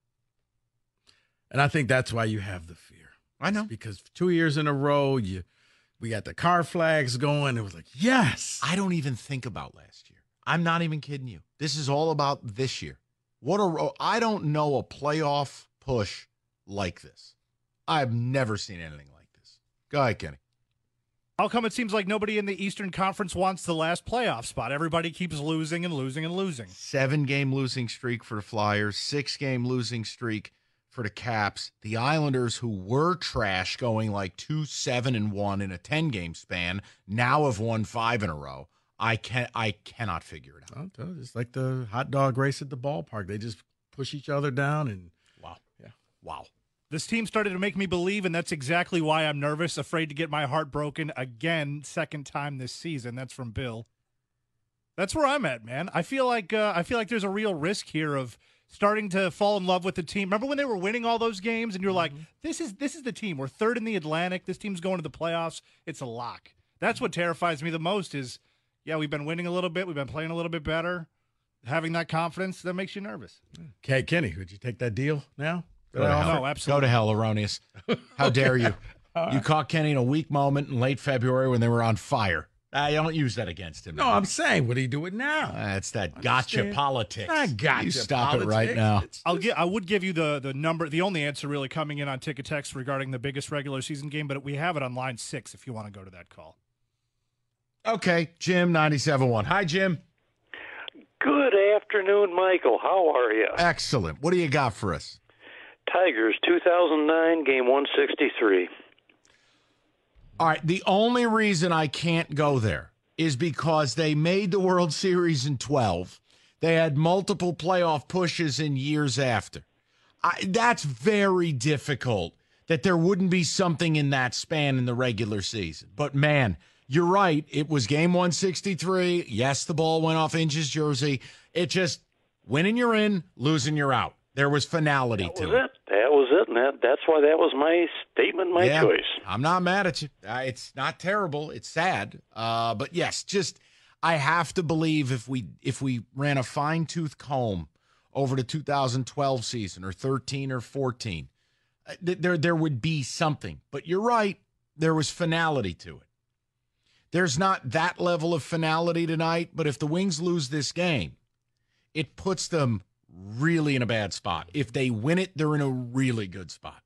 And I think that's why you have the fear. I know. It's because 2 years in a row, we got the car flags going. It was like, yes. I don't even think about last year. I'm not even kidding you. This is all about this year. I don't know a playoff push like this. I've never seen anything like this. Go ahead, Kenny. How come it seems like nobody in the Eastern Conference wants the last playoff spot? Everybody keeps losing and losing and losing. 7-game losing streak for the Flyers, 6-game losing streak for the Caps. The Islanders, who were trash going like 2-7-1 in a 10-game span, now have won 5 in a row. I cannot figure it out. It's like the hot dog race at the ballpark. They just push each other down and wow. This team started to make me believe, and that's exactly why I'm nervous, afraid to get my heart broken again, second time this season. That's from Bill. That's where I'm at, man. I feel like there's a real risk here of starting to fall in love with the team. Remember when they were winning all those games, and you're like, this is the team. We're third in the Atlantic. This team's going to the playoffs. It's a lock. That's what terrifies me the most is, we've been winning a little bit. We've been playing a little bit better. Having that confidence, that makes you nervous. Okay, Kenny, would you take that deal now? No, absolutely. Go to hell, Erroneous. How dare you? You caught Kenny in a weak moment in late February when they were on fire. I don't use that against him. No, I'm saying, would he do it now? It's that gotcha politics. I gotcha. You stop politics. it right now. I would give you the number, the only answer really coming in on ticket text regarding the biggest regular season game, but we have it on line 6 if you want to go to that call. Okay, Jim, 97.1. Hi, Jim. Good afternoon, Michael. How are you? Excellent. What do you got for us? Tigers, 2009, game 163. All right, the only reason I can't go there is because they made the World Series in 12. They had multiple playoff pushes in years after. That's very difficult that there wouldn't be something in that span in the regular season. But, man, you're right. It was game 163. Yes, the ball went off Inge's jersey. It just, winning you're in, losing you're out. There was finality to it. That was it, and that's why that was my statement, my choice. I'm not mad at you. It's not terrible. It's sad. But, yes, just I have to believe if we ran a fine-tooth comb over the 2012 season or 13 or 14, there would be something. But you're right. There was finality to it. There's not that level of finality tonight, but if the Wings lose this game, it puts them really in a bad spot. If they win it, they're in a really good spot.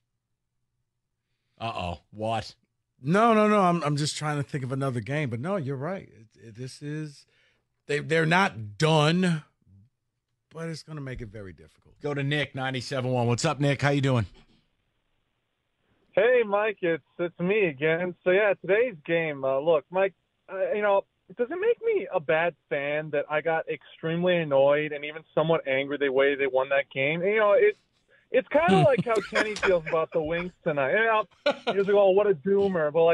Uh-oh. What? No. I'm just trying to think of another game. But no, you're right. This is they're not done, but it's going to make it very difficult. Go to Nick, 97.1. What's up, Nick? How you doing? Hey, Mike. It's me again. So, yeah, today's game. Look, Mike, does it make me a bad fan that I got extremely annoyed and even somewhat angry the way they won that game? It's kind of like how Kenny feels about the Wings tonight. He was like, oh, what a doomer. But,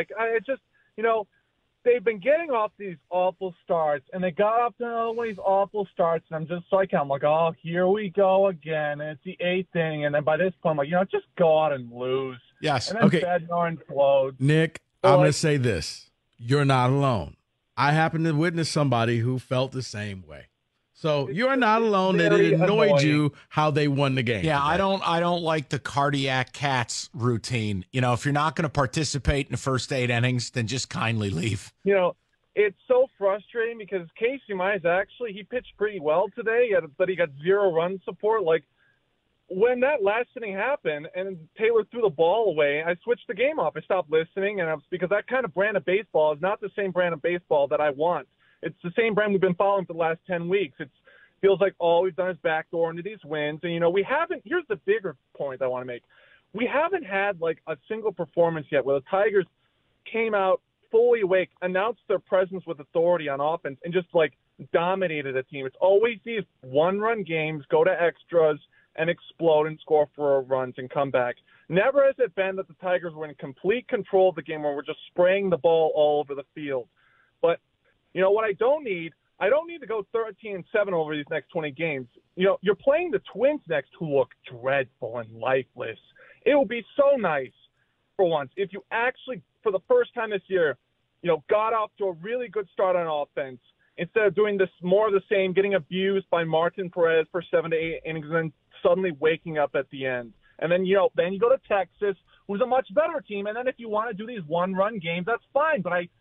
they've been getting off these awful starts, and they got off to another one of these awful starts, and I'm just like, oh, here we go again, and it's the 8th inning, and then by this point, I'm like, just go out and lose. Yes. And then Bednar implodes. Nick, I'm going to say this. You're not alone. I happen to witness somebody who felt the same way. So you're not alone that it annoyed you how they won the game. Yeah, today. I don't like the cardiac cats routine. If you're not going to participate in the first 8 innings, then just kindly leave. It's so frustrating because Casey Mize he pitched pretty well today, but he got 0 run support. Like, when that last inning happened and Taylor threw the ball away, I switched the game off. I stopped listening, because that kind of brand of baseball is not the same brand of baseball that I want. It's the same brand we've been following for the last 10 weeks. It feels like all we've done is backdoor into these wins. And, we haven't – here's the bigger point I want to make. We haven't had, a single performance yet where the Tigers came out fully awake, announced their presence with authority on offense, and just, dominated a team. It's always these one-run games, go to extras, and explode and score 4 runs and come back. Never has it been that the Tigers were in complete control of the game where we're just spraying the ball all over the field. But – what I don't need to go 13-7 over these next 20 games. You're playing the Twins next, who look dreadful and lifeless. It would be so nice for once if you actually, for the first time this year, got off to a really good start on offense instead of doing this more of the same, getting abused by Martin Perez for 7 to 8 innings and then suddenly waking up at the end. And then, then you go to Texas, who's a much better team. And then if you want to do these one-run games, that's fine. But I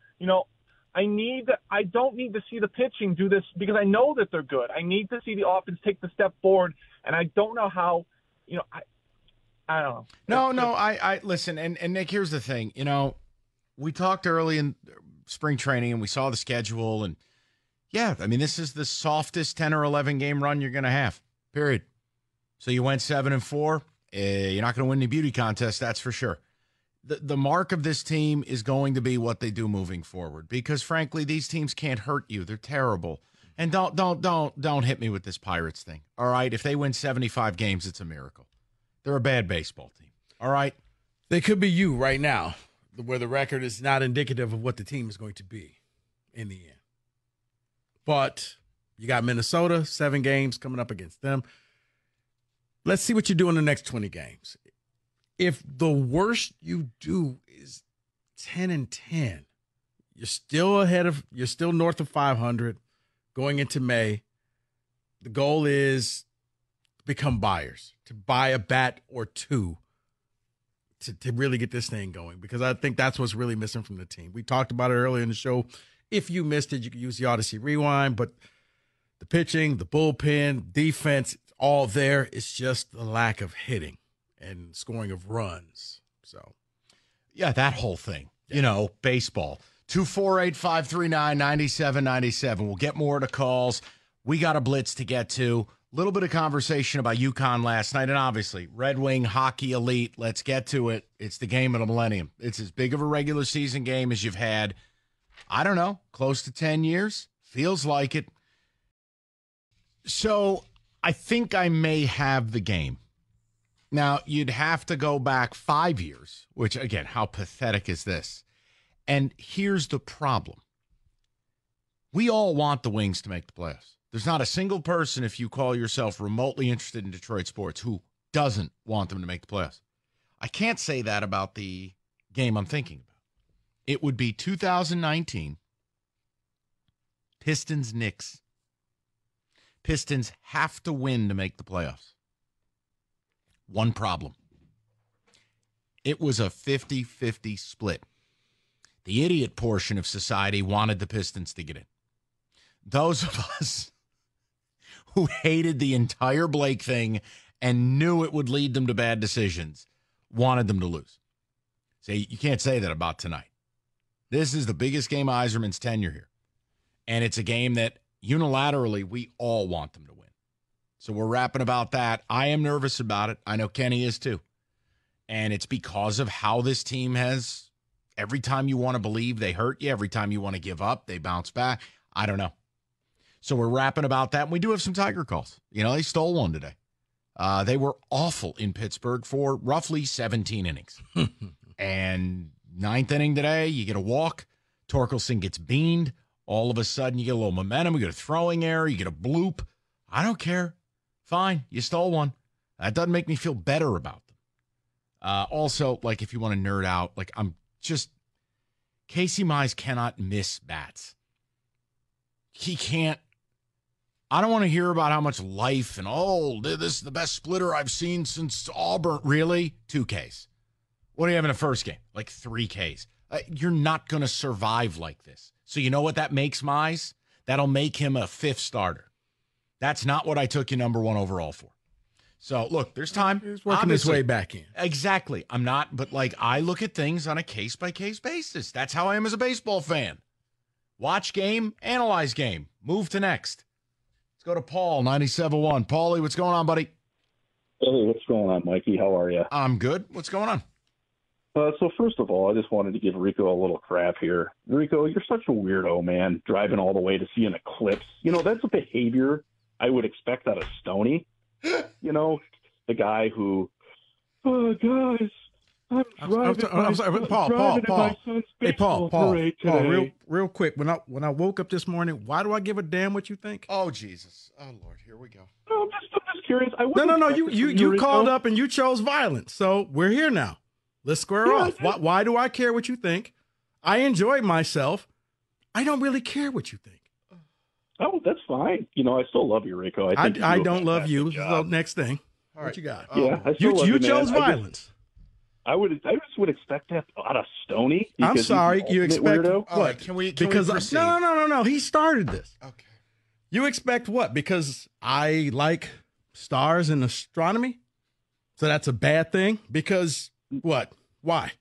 don't need to see the pitching do this because I know that they're good. I need to see the offense take the step forward, and I don't know how, I don't know. No, I listen, and Nick, here's the thing. We talked early in spring training, and we saw the schedule, and this is the softest 10 or 11 game run you're going to have, period. So you went 7-4. You're not going to win any beauty contest, that's for sure. The mark of this team is going to be what they do moving forward because, frankly, these teams can't hurt you. They're terrible. And don't hit me with this Pirates thing. All right, if they win 75 games, it's a miracle. They're a bad baseball team. All right, they could be you right now, where the record is not indicative of what the team is going to be in the end. But you got Minnesota, 7 games coming up against them. Let's see what you do in the next 20 games. If the worst you do is 10-10, you're still north of 500 going into May. The goal is to become buyers, to buy a bat or two to really get this thing going, because I think that's what's really missing from the team. We talked about it earlier in the show. If you missed it, you could use the Odyssey Rewind, but the pitching, the bullpen, defense, it's all there. It's just the lack of hitting and scoring of runs. So, yeah, that whole thing, baseball. 248-539-9797. We'll get more to calls. We got a blitz to get to. A little bit of conversation about UConn last night, and obviously, Red Wing Hockey Elite. Let's get to it. It's the game of the millennium. It's as big of a regular season game as you've had, I don't know, close to 10 years. Feels like it. So, I think I may have the game. Now, you'd have to go back 5 years, which, again, how pathetic is this? And here's the problem. We all want the Wings to make the playoffs. There's not a single person, if you call yourself remotely interested in Detroit sports, who doesn't want them to make the playoffs. I can't say that about the game I'm thinking about. It would be 2019, Pistons-Knicks. Pistons have to win to make the playoffs. One problem. It was a 50-50 split. The idiot portion of society wanted the Pistons to get in. Those of us who hated the entire Blake thing and knew it would lead them to bad decisions, wanted them to lose. See, you can't say that about tonight. This is the biggest game of Yzerman's tenure here. And it's a game that unilaterally we all want them to win. So we're rapping about that. I am nervous about it. I know Kenny is too. And it's because of how this team has, every time you want to believe they hurt you, every time you want to give up, they bounce back. I don't know. So we're rapping about that. And we do have some Tiger calls. You know, they stole one today. They were awful in Pittsburgh for roughly 17 innings. And ninth inning today, you get a walk. Torkelson gets beaned. All of a sudden, you get a little momentum. You get a throwing error. You get a bloop. I don't care. Fine. You stole one. That doesn't make me feel better about them. Also, like, if you want to nerd out, like, Casey Mize cannot miss bats. He can't. I don't want to hear about how much life and, this is the best splitter I've seen since Auburn. Really? 2 Ks. What do you have in the first game? Like 3 Ks. You're not going to survive like this. So you know what that makes Mize? That'll make him a 5th starter. That's not what I took you number 1 overall for. So, look, there's time. He's working his way back in. Exactly. I'm not, but, like, I look at things on a case-by-case basis. That's how I am as a baseball fan. Watch game, analyze game, move to next. Let's go to Paul, 97.1. Paulie, what's going on, buddy? Hey, what's going on, Mikey? How are you? I'm good. What's going on? So first of all, I just wanted to give Rico a little crap here. Rico, you're such a weirdo, man, driving all the way to see an eclipse. You know, that's a behavior I would expect out of Stoney. You know, the guy who, guys, I'm sorry, Paul. Hey, Paul, real quick. When I woke up this morning, why do I give a damn what you think? Oh, Jesus. Oh, Lord. Here we go. No, I'm just curious. No. You called up and you chose violence. So we're here now. Let's square off. Why do I care what you think? I enjoy myself. I don't really care what you think. Oh, that's fine. You know, I still love you, Rico. I don't love you. So next thing. All right. What you got? Yeah, I still love you chose violence. I just would expect that out of Stoney. I'm sorry. You expect weirdo. what? Right, can we proceed? No. He started this. Okay. You expect what? Because I like stars and astronomy? So that's a bad thing? Because what? Why?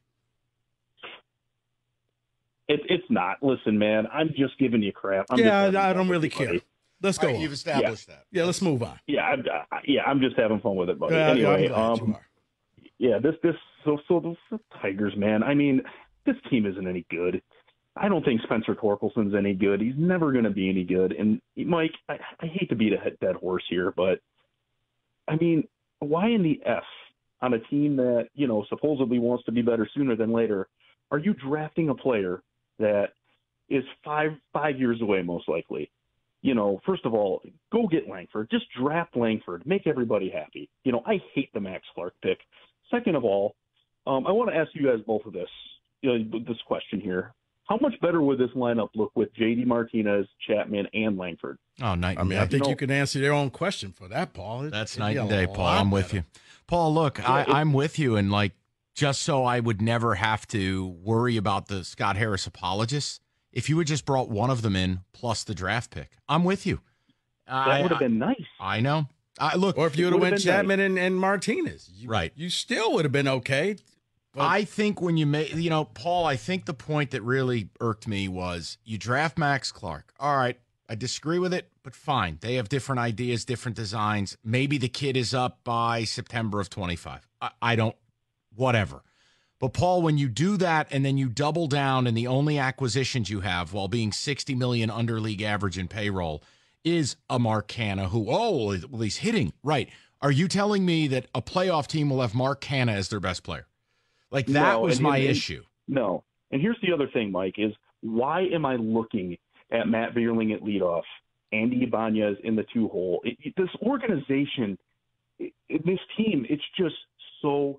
It's not. Listen, man, I'm just giving you crap. I don't really care. Let's go. You've established that. Yeah, let's move on. Yeah, I'm just having fun with it, buddy. Anyway, yeah, so the Tigers, man. I mean, this team isn't any good. I don't think Spencer Torkelson's any good. He's never going to be any good. And Mike, I hate to beat a dead horse here, but I mean, why in the F on a team that, you know, supposedly wants to be better sooner than later, are you drafting a player that is five years away, most likely? You know, first of all, go get Langford. Just draft Langford. Make everybody happy. You know, I hate the Max Clark pick. Second of all, I want to ask you guys both of this question here. How much better would this lineup look with J.D. Martinez, Chapman, and Langford? Oh, night and day. I think you can answer your own question for that, Paul. That's night and day, Paul. I'm with you. Paul, look, I'm with you. And, like, just so I would never have to worry about the Scott Harris apologists, if you had just brought one of them in plus the draft pick, I'm with you. That would have been nice. I know. Look, or if you would have went Chapman and Martinez, right? You still would have been okay. But I think when you make, Paul, I think the point that really irked me was you draft Max Clark. All right, I disagree with it, but fine. They have different ideas, different designs. Maybe the kid is up by September of 25. I don't, whatever. But, Paul, when you do that and then you double down and the only acquisitions you have while being $60 million under league average in payroll is a Mark Canha who, well, he's hitting. Right. Are you telling me that a playoff team will have Mark Canha as their best player? Like, that was my issue. No. And here's the other thing, Mike, is why am I looking at Matt Vierling at leadoff, Andy Ibanez in the 2-hole? This organization, this team, it's just so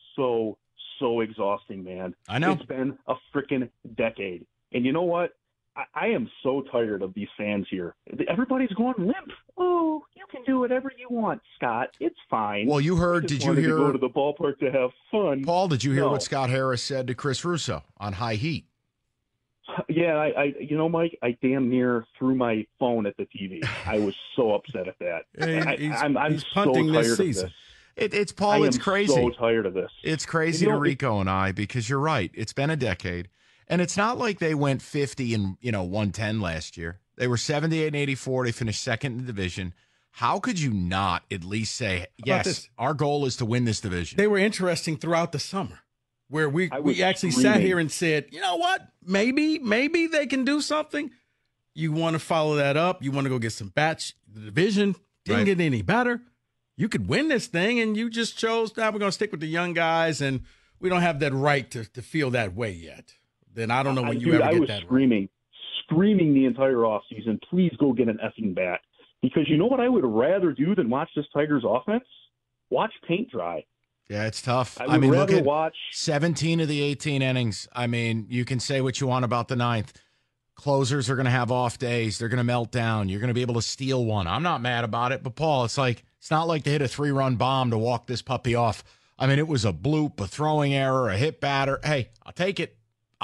exhausting, man. I know. It's been a freaking decade. And you know what? I am so tired of these fans here. Everybody's going limp. Oh, you can do whatever you want, Scott. It's fine. Well, you heard, did you hear? To go to the ballpark to have fun. Paul, did you hear what Scott Harris said to Chris Russo on High Heat? Yeah, I Mike, I damn near threw my phone at the TV. I was so upset at that. I'm so tired of this. It's Paul. It's crazy. I'm so tired of this. It's crazy to Rico and I, because you're right. It's been a decade, and it's not like they went 50 and 110 last year. They were 78 and 84. They finished second in the division. How could you not at least say, yes, our goal is to win this division? They were interesting throughout the summer, where we actually sat here and said, you know what, maybe they can do something. You want to follow that up. You want to go get some bats. The division didn't get any better. You could win this thing, and you just chose, we're going to stick with the young guys, and we don't have that right to feel that way yet. Then I don't know when you ever get that right. Screaming the entire offseason, please go get an effing bat. Because you know what I would rather do than watch this Tigers offense? Watch paint dry. Yeah, it's tough. I mean, look at watch 17 of the 18 innings. I mean, you can say what you want about the ninth. Closers are going to have off days. They're going to melt down. You're going to be able to steal one. I'm not mad about it. But, Paul, it's not like they hit a 3-run bomb to walk this puppy off. I mean, it was a bloop, a throwing error, a hit batter. Hey, I'll take it.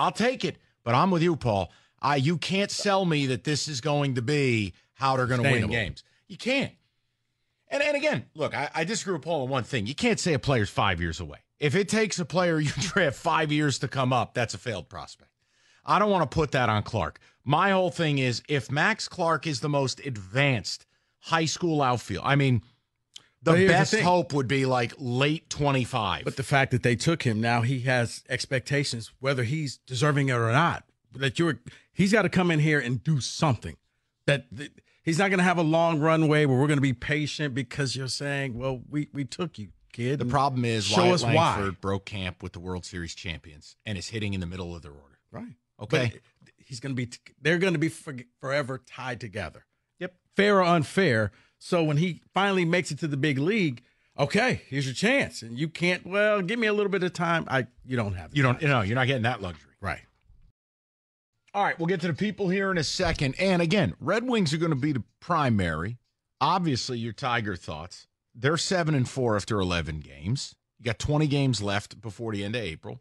But I'm with you, Paul. You can't sell me that this is going to be how they're going to win games. You can't. And again, look, I disagree with Paul on one thing. You can't say a player's 5 years away. If it takes a player you draft 5 years to come up, that's a failed prospect. I don't want to put that on Clark. My whole thing is, if Max Clark is the most advanced high school outfield, I mean, the best hope would be like late 25. But the fact that they took him, now he has expectations, whether he's deserving it or not. He's got to come in here and do something. That he's not going to have a long runway where we're going to be patient because you're saying, well, we took you, kid. The problem is Wyatt Langford broke camp with the World Series champions and is hitting in the middle of their order. Right. Okay. But they're going to be forever tied together. Yep. Fair or unfair. So when he finally makes it to the big league, okay, here's your chance. And you can't, give me a little bit of time. You don't have you're not getting that luxury. Right. All right, we'll get to the people here in a second. And again, Red Wings are going to be the primary. Obviously, your Tiger thoughts. They're 7-4 after 11 games. You got 20 games left before the end of April.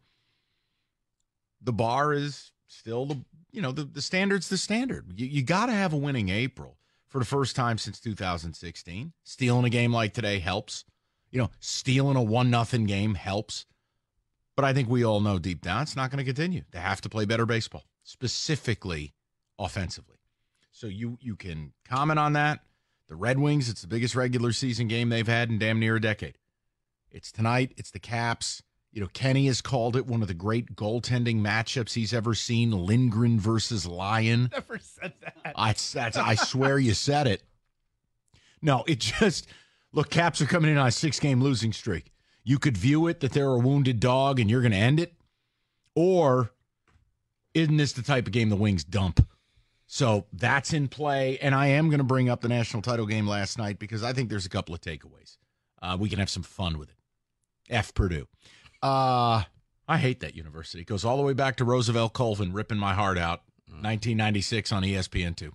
The bar is still the standard's the standard. You got to have a winning April for the first time since 2016. Stealing a game like today helps. Stealing a 1-0 game helps. But I think we all know deep down it's not going to continue. They have to play better baseball, specifically offensively. So you can comment on that. The Red Wings, it's the biggest regular season game they've had in damn near a decade. It's tonight. It's the Caps. Kenny has called it one of the great goaltending matchups he's ever seen. Lindgren versus Lyon. Never said that. I swear you said it. No, look, Caps are coming in on a 6-game losing streak. You could view it that they're a wounded dog and you're going to end it. Or isn't this the type of game the Wings dump? So that's in play. And I am going to bring up the national title game last night because I think there's a couple of takeaways. We can have some fun with it. F Purdue. I hate that university. It goes all the way back to Roosevelt Colvin ripping my heart out. 1996 on ESPN2.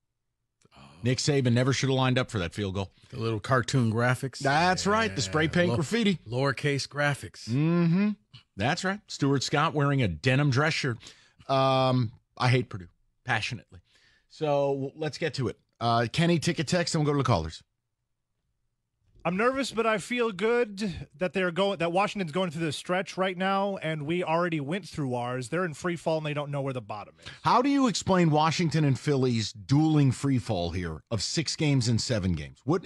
Nick Saban never should have lined up for that field goal. The little cartoon graphics. That's right. The spray paint graffiti. Lowercase graphics. Mm-hmm. That's right. Stuart Scott wearing a denim dress shirt. I hate Purdue passionately. So let's get to it. Kenny, ticket text, and we'll go to the callers. I'm nervous, but I feel good that that Washington's going through this stretch right now, and we already went through ours. They're in free fall, and they don't know where the bottom is. How do you explain Washington and Philly's dueling free fall here of 6 games and 7 games? What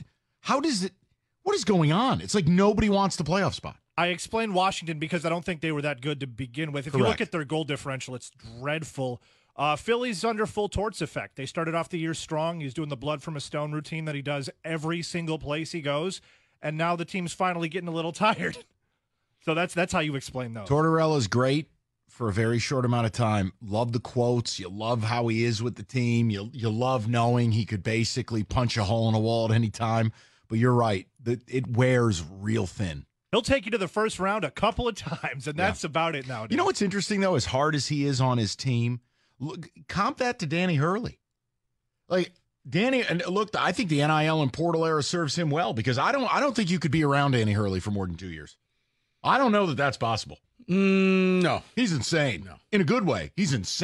is going on? It's like nobody wants the playoff spot. I explained Washington because I don't think they were that good to begin with. If you look at their goal differential, it's dreadful. Philly's under full Torts effect. They started off the year strong. He's doing the blood from a stone routine that he does every single place he goes, and now the team's finally getting a little tired. So that's how you explain those. Tortorella's great for a very short amount of time. Love the quotes. You love how he is with the team. You love knowing he could basically punch a hole in a wall at any time. But you're right. It wears real thin. He'll take you to the first round a couple of times, and that's about it nowadays. You know what's interesting, though? As hard as he is on his team, look, comp that to Danny Hurley. Like, Danny, and look, I think the NIL and portal era serves him well because I don't think you could be around Danny Hurley for more than 2 years. I don't know that that's possible. No. He's insane. No. In a good way. He's insane.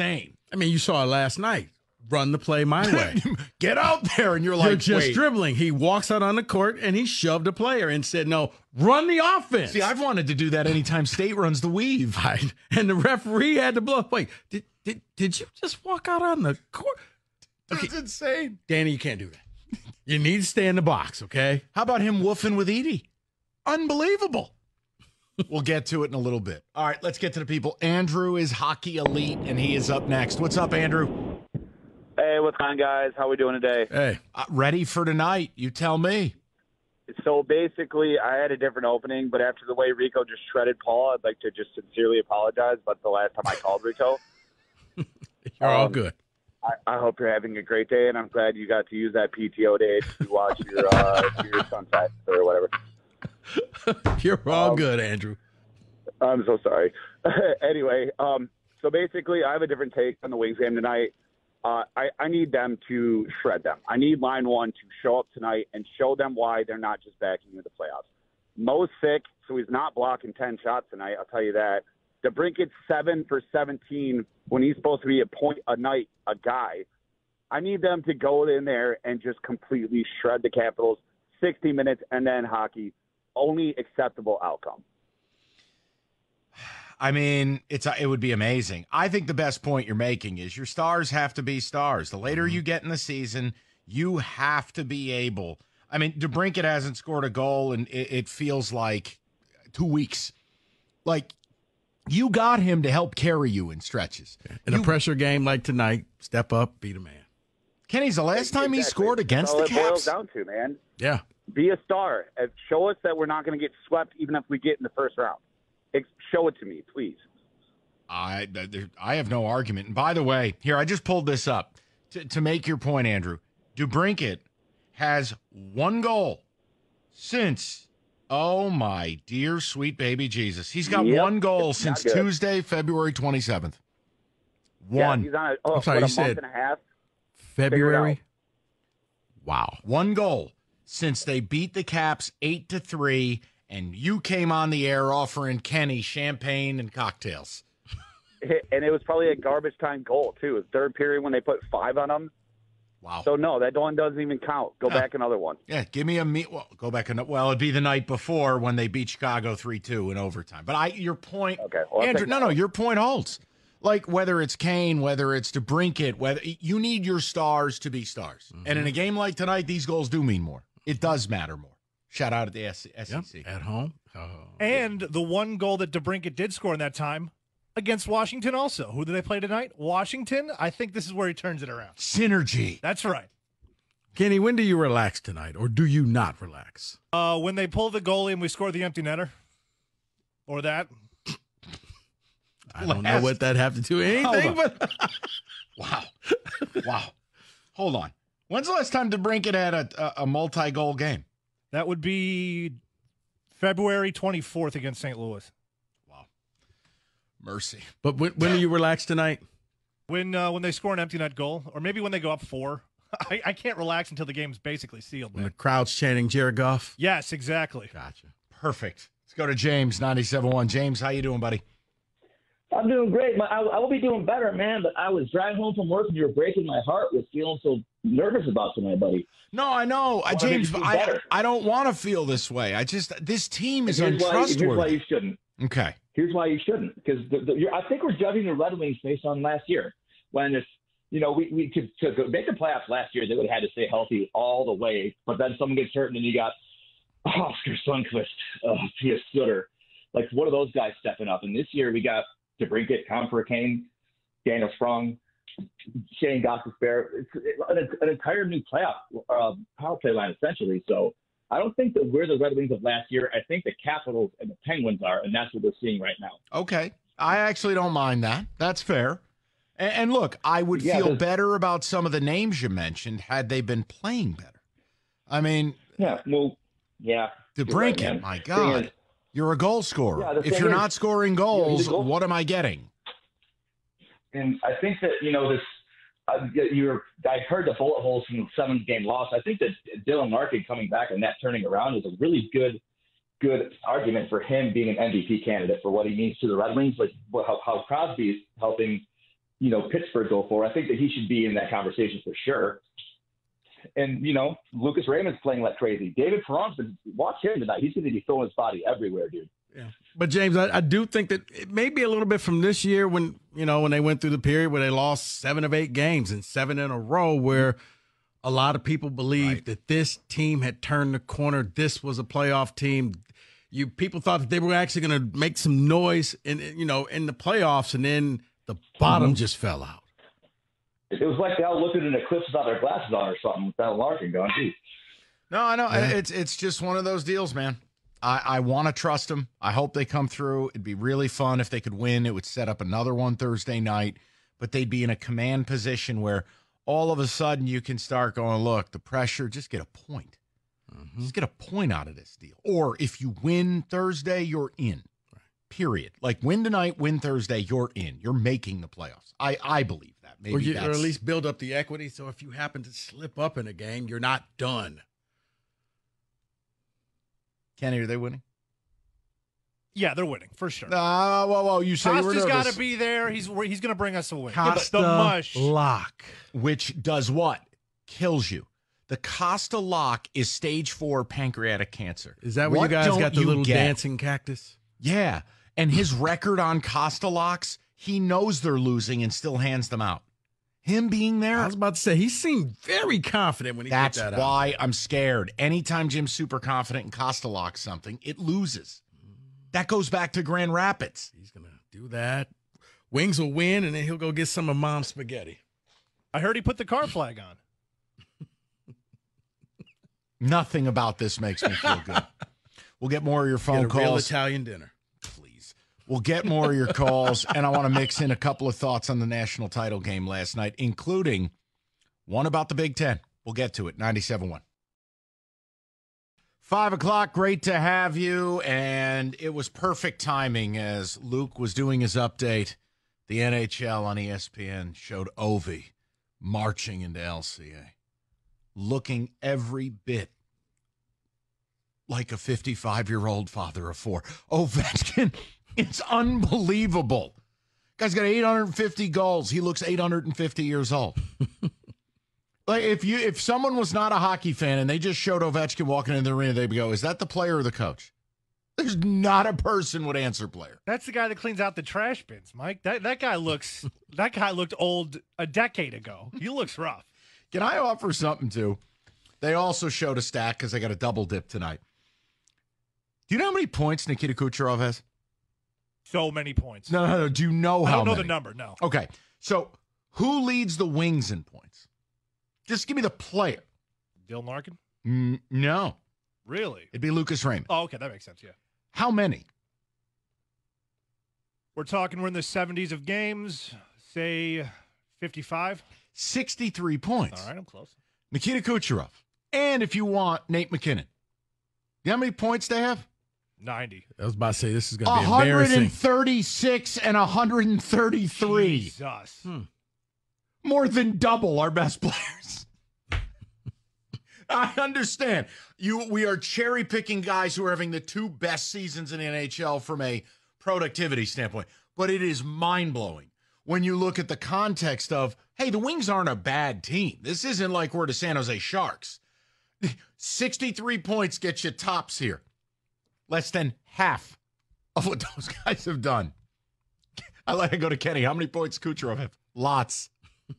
I mean, you saw it last night. Run the play my way. Get out there, and you're like, just wait. dribbling. He walks out on the court, and he shoved a player and said, no, run the offense. See, I've wanted to do that anytime State runs the weave. Right. And the referee had to blow. Wait, did you just walk out on the court? Okay. That's insane. Danny, you can't do that. You need to stay in the box, okay? How about him woofing with Edie? Unbelievable. We'll get to it in a little bit. All right, let's get to the people. Andrew is Hockey Elite, and he is up next. What's up, Andrew? Hey, what's going on, guys? How we doing today? Hey. Ready for tonight. You tell me. So basically, I had a different opening, but after the way Rico just shredded Paul, I'd like to just sincerely apologize about the last time I called Rico. You're all good. I hope you're having a great day, and I'm glad you got to use that PTO day to watch your sunset or whatever. You're all good, Andrew. I'm so sorry. Anyway, so basically, I have a different take on the Wings game tonight. I need them to shred them. I need line one to show up tonight and show them why they're not just backing into the playoffs. Mo's sick, so he's not blocking 10 shots tonight, I'll tell you that. DeBrincat's 7 for 17 when he's supposed to be a point a night, a guy. I need them to go in there and just completely shred the Capitals, 60 minutes, and then hockey. Only acceptable outcome. I mean, it would be amazing. I think the best point you're making is your stars have to be stars. The later you get in the season, you have to be able. I mean, DeBrincat hasn't scored a goal, and it feels like 2 weeks. Like, you got him to help carry you in stretches. In a pressure game like tonight, step up, be the man. Kenny's the last time he scored against the Caps. That's all it boils down to, man. Yeah. Be a star. Show us that we're not going to get swept even if we get in the first round. Show it to me, please. I have no argument. And by the way, here, I just pulled this up to make your point, Andrew. DeBrincat has 1 goal since, oh, my dear sweet baby Jesus. He's got 1 goal since Tuesday, February 27th. 1. Yeah, he's on I'm sorry, a you month said and a half. February? Wow. 1 goal since they beat the Caps 8-3, and you came on the air offering Kenny champagne and cocktails. And it was probably a garbage time goal, too. It was third period when they put 5 on him. Wow. So, no, that one doesn't even count. Go back another one. Yeah, give me a meet. Well, go back. Well, it'd be the night before when they beat Chicago 3-2 in overtime. But your point, okay, well, Andrew, no, your point holds. Like, whether it's Kane, whether it's DeBrincat, whether you need your stars to be stars. Mm-hmm. And in a game like tonight, these goals do mean more. It does matter more. Shout out at the SEC. Yep, at home. And the 1 goal that DeBrincat did score in that time against Washington also. Who do they play tonight? Washington. I think this is where he turns it around. Synergy. That's right. Kenny, when do you relax tonight, or do you not relax? When they pull the goalie and we score the empty netter. Or that. I don't know what that have to do with anything, but Wow. Hold on. When's the last time DeBrincat had a multi-goal game? That would be February 24th against St. Louis. Wow. Mercy. But when do you relax tonight? When they score an empty net goal, or maybe when they go up 4. I can't relax until the game's basically sealed. When the crowd's chanting Jared Goff? Yes, exactly. Gotcha. Perfect. Let's go to James, 97.1. James, how you doing, buddy? I'm doing great. I will be doing better, man, but I was driving home from work and you were breaking my heart with feeling so nervous about tonight, buddy. No, I know. James, I don't want to feel this way. This team is untrustworthy. Here's why you shouldn't. Okay. Here's why you shouldn't. Because I think we're judging the Red Wings based on last year. When it's, we could to make the playoffs last year, they would have had to stay healthy all the way. But then someone gets hurt and then you got Oscar Sundqvist, P.S. Sutter. Like, what are those guys stepping up? And this year we got DeBrincat, Connor Kane, Daniel Sprong, Shane Gostisbehere. It's an entire new playoff power play line, essentially. So I don't think that we're the Red Wings of last year. I think the Capitals and the Penguins are, and that's what we're seeing right now. Okay. I actually don't mind that. That's fair. And look, I would feel better about some of the names you mentioned had they been playing better. I mean, DeBrincat, right, my God. You're a goal scorer. Yeah, if you're not scoring goals, what am I getting? And I think that, I heard the bullet holes from the 7-game loss. I think that Dylan Larkin coming back and that turning around is a really good argument for him being an MVP candidate for what he means to the Red Wings. Like how Crosby is helping Pittsburgh go for. I think that he should be in that conversation for sure. And, Lucas Raymond's playing like crazy. David Perron's watch him tonight. He's going to be throwing his body everywhere, dude. Yeah. But, James, I do think that it may be a little bit from this year when they went through the period where they lost 7 of 8 games and 7 in a row, where a lot of people believed that this team had turned the corner. This was a playoff team. People thought that they were actually going to make some noise in the playoffs, and then the bottom just fell out. It was like they all looked at an eclipse without their glasses on or something without Larkin going, geez. No, I know. Yeah. It's just one of those deals, man. I want to trust them. I hope they come through. It'd be really fun if they could win. It would set up another one Thursday night, but they'd be in a command position where all of a sudden you can start going, look, the pressure, just get a point. Just get a point out of this deal. Or if you win Thursday, you're in. Period. Like win tonight, win Thursday, you're in. You're making the playoffs. I believe that. Maybe or at least build up the equity, so if you happen to slip up in a game, you're not done. Kenny, are they winning? Yeah, they're winning for sure. Whoa! You say you were nervous. Costa's got to be there. He's going to bring us a win. Costa the mush lock, which does what? Kills you. The Costa lock is stage 4 pancreatic cancer. Is that where you guys got the little dancing cactus? Yeah, and his record on Costa locks, he knows they're losing and still hands them out. Him being there. I was about to say, he seemed very confident when he put that out. That's why I'm scared. Anytime Jim's super confident and Costa locks something, it loses. That goes back to Grand Rapids. He's going to do that. Wings will win, and then he'll go get some of Mom's spaghetti. I heard he put the car flag on. Nothing about this makes me feel good. We'll get more of your phone Get a real calls. Italian dinner. Please. We'll get more of your calls, and I want to mix in a couple of thoughts on the national title game last night, including one about the Big Ten. We'll get to it. 97.1. 5 o'clock, great to have you, and it was perfect timing as Luke was doing his update. The NHL on ESPN showed Ovi marching into LCA, looking every bit like a 55-year-old father of 4. Ovechkin, it's unbelievable. Guy's got 850 goals. He looks 850 years old. Like if someone was not a hockey fan and they just showed Ovechkin walking in the arena, they'd go, is that the player or the coach? There's not a person would answer player. That's the guy that cleans out the trash bins, Mike. That guy looked old a decade ago. He looks rough. Can I offer something too? They also showed a stat because I got a double dip tonight. Do you know how many points Nikita Kucherov has? So many points. No. Do you know how many? I don't know the number, no. Okay. So who leads the Wings in points? Just give me the player. Dylan Larkin? No. Really? It'd be Lucas Raymond. Oh, okay. That makes sense, yeah. How many? We're in the 70s of games, say 55. 63 points. All right, I'm close. Nikita Kucherov. And if you want, Nate McKinnon. You know how many points they have? 90. I was about to say, this is going to be embarrassing. 136 and 133. Jesus. More than double our best players. I understand. We are cherry-picking guys who are having the 2 best seasons in the NHL from a productivity standpoint. But it is mind-blowing when you look at the context of, hey, the Wings aren't a bad team. This isn't like we're the San Jose Sharks. 63 points gets you tops here. Less than half of what those guys have done. I let it go to Kenny. How many points Kucherov have? Lots.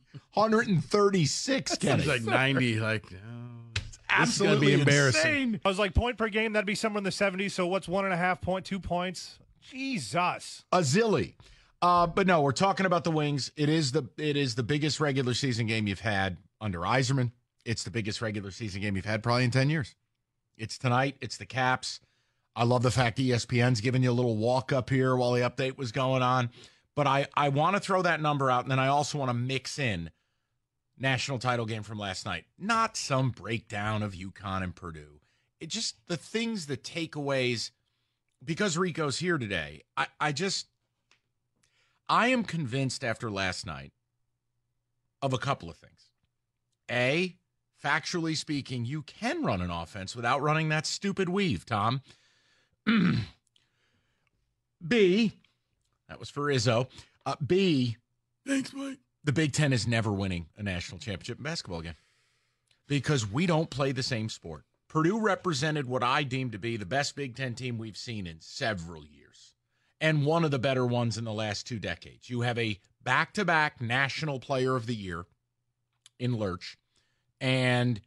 136, Kenny. It's like 90. Like, it's absolutely be embarrassing. insane. I was like, point per game, that'd be somewhere in the 70s. So what's 1.5 point, 2 points? Jesus. A zilly. But no, we're talking about the Wings. It is the biggest regular season game you've had under Yzerman. It's the biggest regular season game you've had probably in 10 years. It's tonight. It's the Caps. I love the fact ESPN's giving you a little walk up here while the update was going on. But I want to throw that number out, and then I also want to mix in national title game from last night. Not some breakdown of UConn and Purdue. It just the things, the takeaways. Because Rico's here today, I am convinced after last night of a couple of things. A, factually speaking, you can run an offense without running that stupid weave, Tom. B, that was for Izzo. B, Thanks, Mike. The Big Ten is never winning a national championship in basketball again because we don't play the same sport. Purdue represented what I deem to be the best Big Ten team we've seen in several years and one of the better ones in the last 2 decades. You have a back-to-back National Player of the Year in Lurch, and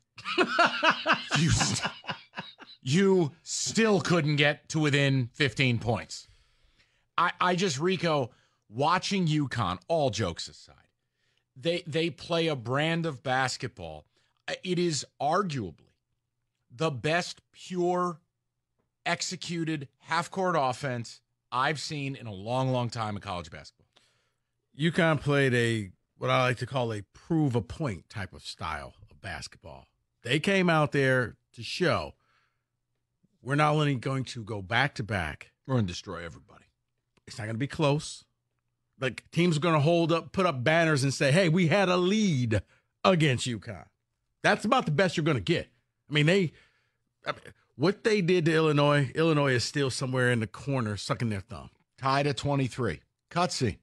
you still couldn't get to within 15 points. I just, Rico, watching UConn, all jokes aside, they play a brand of basketball. It is arguably the best pure executed half-court offense I've seen in a long, long time in college basketball. UConn played what I like to call a prove-a-point type of style of basketball. They came out there to show we're not only going to go back-to-back. We're going to destroy everybody. It's not going to be close. Like, teams are going to put up banners and say, hey, we had a lead against UConn. That's about the best you're going to get. I mean, what they did to Illinois is still somewhere in the corner sucking their thumb. Tied at 23. Cutsy,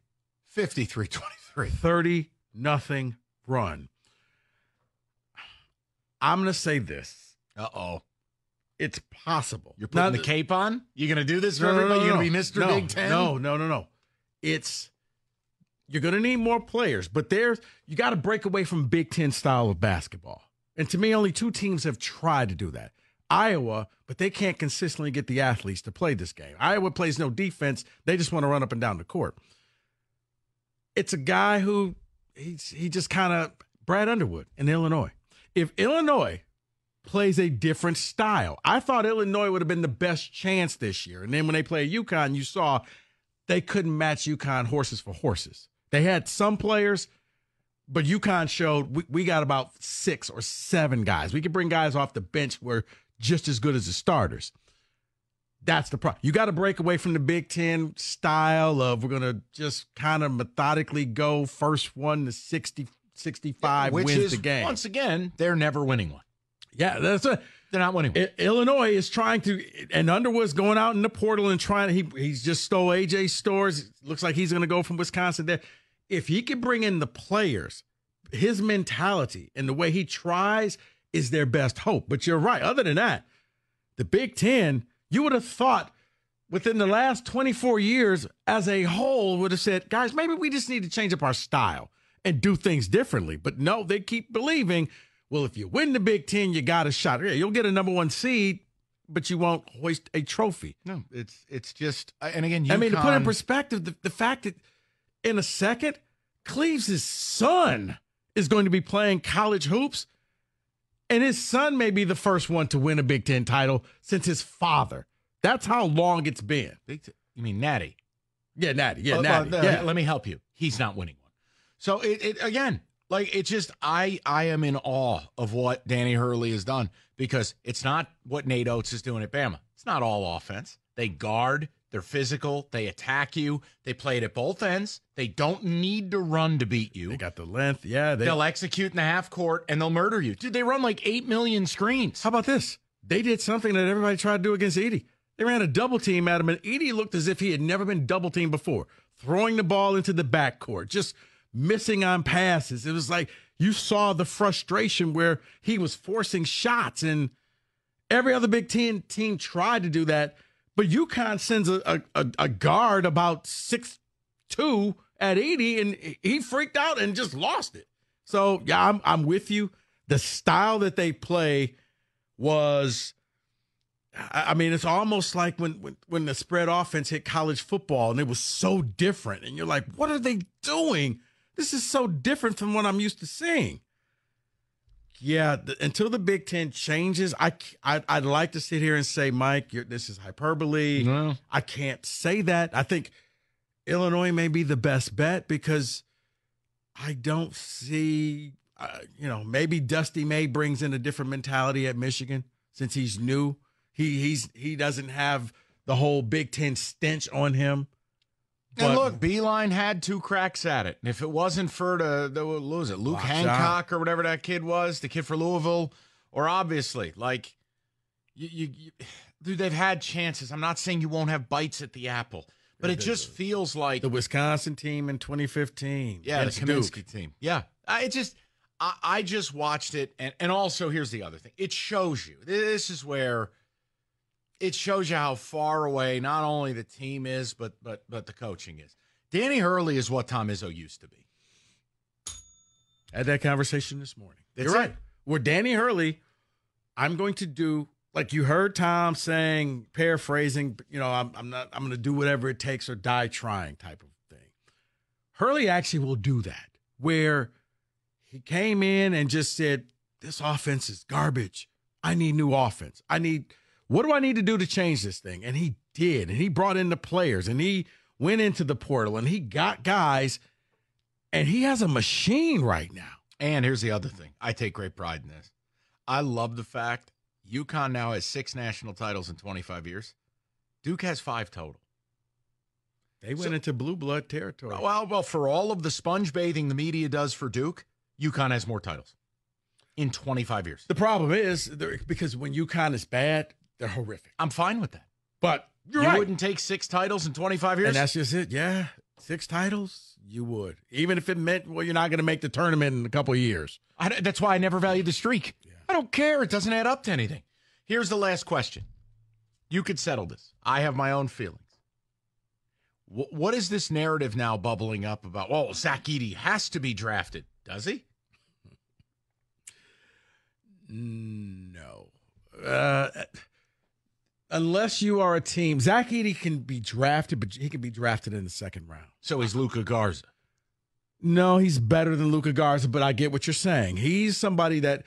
53-23. 30-0 run. I'm going to say this. Uh-oh. It's possible. You're putting the cape on? You going to do this for everybody? You're going to be Mr. Big Ten? No. You're going to need more players, but you got to break away from Big Ten style of basketball. And to me, only 2 teams have tried to do that. Iowa, but they can't consistently get the athletes to play this game. Iowa plays no defense. They just want to run up and down the court. It's a guy who he just kind of Brad Underwood in Illinois. If Illinois plays a different style, I thought Illinois would have been the best chance this year. And then when they played UConn, you saw they couldn't match UConn horses for horses. They had some players, but UConn showed we got about 6 or 7 guys. We could bring guys off the bench who were just as good as the starters. That's the problem. You got to break away from the Big Ten style of we're going to just kind of methodically go first one to 60, 65 wins the game. Once again, they're never winning one. Yeah, that's it. They're not winning one. Illinois is trying to, and Underwood's going out in the portal and he's just stole AJ Stores. Looks like he's going to go from Wisconsin there. If he can bring in the players, his mentality and the way he tries is their best hope. But you're right. Other than that, the Big Ten, you would have thought within the last 24 years as a whole would have said, guys, maybe we just need to change up our style and do things differently. But no, they keep believing, well, if you win the Big Ten, you got a shot. Yeah, you'll get a number 1 seed, but you won't hoist a trophy. No, it's just, and again, UConn, I mean, to put in perspective, the fact that in a second, Cleves' son is going to be playing college hoops, and his son may be the first one to win a Big Ten title since his father. That's how long it's been. You mean Natty? Yeah, Natty. Yeah, Natty. Let me help you. He's not winning one. So it again, like it's just I am in awe of what Danny Hurley has done because it's not what Nate Oates is doing at Bama. It's not all offense. They guard. They're physical. They attack you. They play it at both ends. They don't need to run to beat you. They got the length. Yeah. They'll execute in the half court, and they'll murder you. Dude, they run like 8 million screens. How about this? They did something that everybody tried to do against Edey. They ran a double team at him, and Edey looked as if he had never been double teamed before, throwing the ball into the backcourt, just missing on passes. It was like you saw the frustration where he was forcing shots, and every other Big Ten team tried to do that. But UConn sends a guard about 6'2" at Edey, and he freaked out and just lost it. So, yeah, I'm with you. The style that they play was, I mean, it's almost like when the spread offense hit college football, and it was so different. And you're like, what are they doing? This is so different from what I'm used to seeing. Yeah, until the Big Ten changes, I'd like to sit here and say, Mike, this is hyperbole. No. I can't say that. I think Illinois may be the best bet because I don't see, maybe Dusty May brings in a different mentality at Michigan since he's new. He doesn't have the whole Big Ten stench on him. And look, Beeline had 2 cracks at it. And if it wasn't for what was it, Luke Hancock or whatever that kid was, the kid for Louisville, or obviously, like, dude, they've had chances. I'm not saying you won't have bites at the apple. But it just feels like the Wisconsin team in 2015. Yeah, the Kaminsky Duke team. Yeah. I just watched it. And also, here's the other thing. It shows you. This is where it shows you how far away not only the team is, but the coaching is. Danny Hurley is what Tom Izzo used to be. Had that conversation this morning. That's You're right. it. Where Danny Hurley, I'm going to do, like you heard Tom saying, paraphrasing, I'm going to do whatever it takes or die trying type of thing. Hurley actually will do that, where he came in and just said, this offense is garbage. I need new offense. What do I need to do to change this thing? And he did. And he brought in the players and he went into the portal and he got guys, and he has a machine right now. And here's the other thing. I take great pride in this. I love the fact UConn now has 6 national titles in 25 years. Duke has 5 total. They went into blue blood territory. Well, for all of the sponge bathing the media does for Duke, UConn has more titles in 25 years. The problem is, because when UConn is bad, they're horrific. I'm fine with that. But you wouldn't take 6 titles in 25 years? And that's just it. Yeah, 6 titles, you would. Even if it meant, you're not going to make the tournament in a couple of years. That's why I never valued the streak. Yeah. I don't care. It doesn't add up to anything. Here's the last question. You could settle this. I have my own feelings. What is this narrative now bubbling up about? Well, Zach Edey has to be drafted. Does he? No. Unless you are a team. Zach Edey can be drafted, but he can be drafted in the second round. So he's Luka Garza. No, he's better than Luka Garza, but I get what you're saying. He's somebody that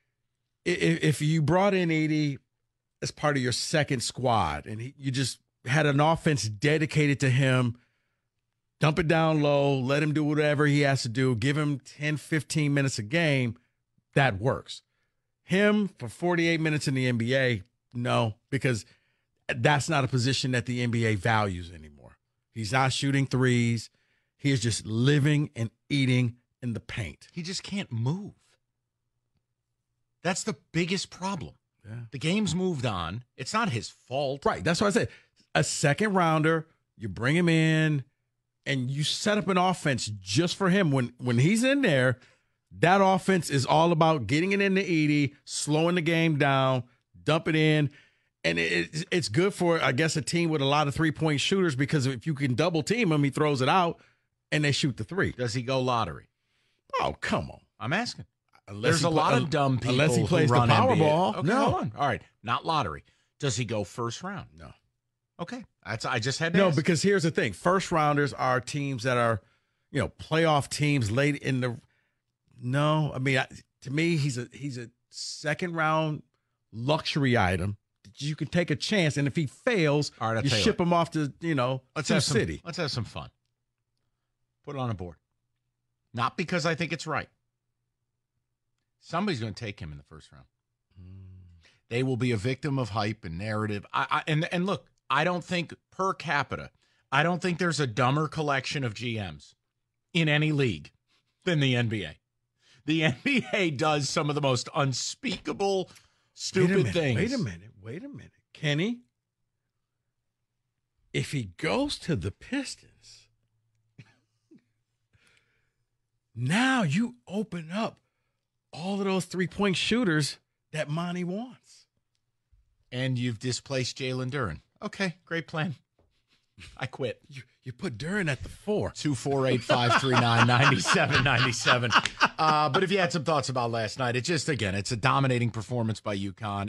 if you brought in Edey as part of your second squad and you just had an offense dedicated to him, dump it down low, let him do whatever he has to do, give him 10, 15 minutes a game, that works. Him for 48 minutes in the NBA, no, because that's not a position that the NBA values anymore. He's not shooting threes. He is just living and eating in the paint. He just can't move. That's the biggest problem. Yeah. The game's moved on. It's not his fault. Right. That's why I said a second rounder, you bring him in and you set up an offense just for him. When he's in there, that offense is all about getting it into Edey, slowing the game down, dump it in. And it's good for, I guess, a team with a lot of three-point shooters, because if you can double team him, he throws it out and they shoot the three. Does he go lottery? Oh, come on. I'm asking. There's a lot of dumb people unless he plays who run the NBA. Powerball. Okay, no. hold on. All right, not lottery. Does he go first round? No. Okay, I just had to No, ask. because here's the thing. First rounders are teams that are, playoff teams late in the – no. I mean, to me, he's a second round luxury item. You can take a chance, and if he fails, all right, you ship him off to, Sioux City. Let's have some fun. Put it on a board. Not because I think it's right. Somebody's going to take him in the first round. They will be a victim of hype and narrative. And look, I don't think per capita, I don't think there's a dumber collection of GMs in any league than the NBA. The NBA does some of the most unspeakable, stupid things. Wait a minute. Kenny, if he goes to the Pistons, now you open up all of those three-point shooters that Monty wants. And you've displaced Jalen Duren. Okay, great plan. I quit. You put Duren at the 4. 248-539-9797. But if you had some thoughts about last night, it's a dominating performance by UConn.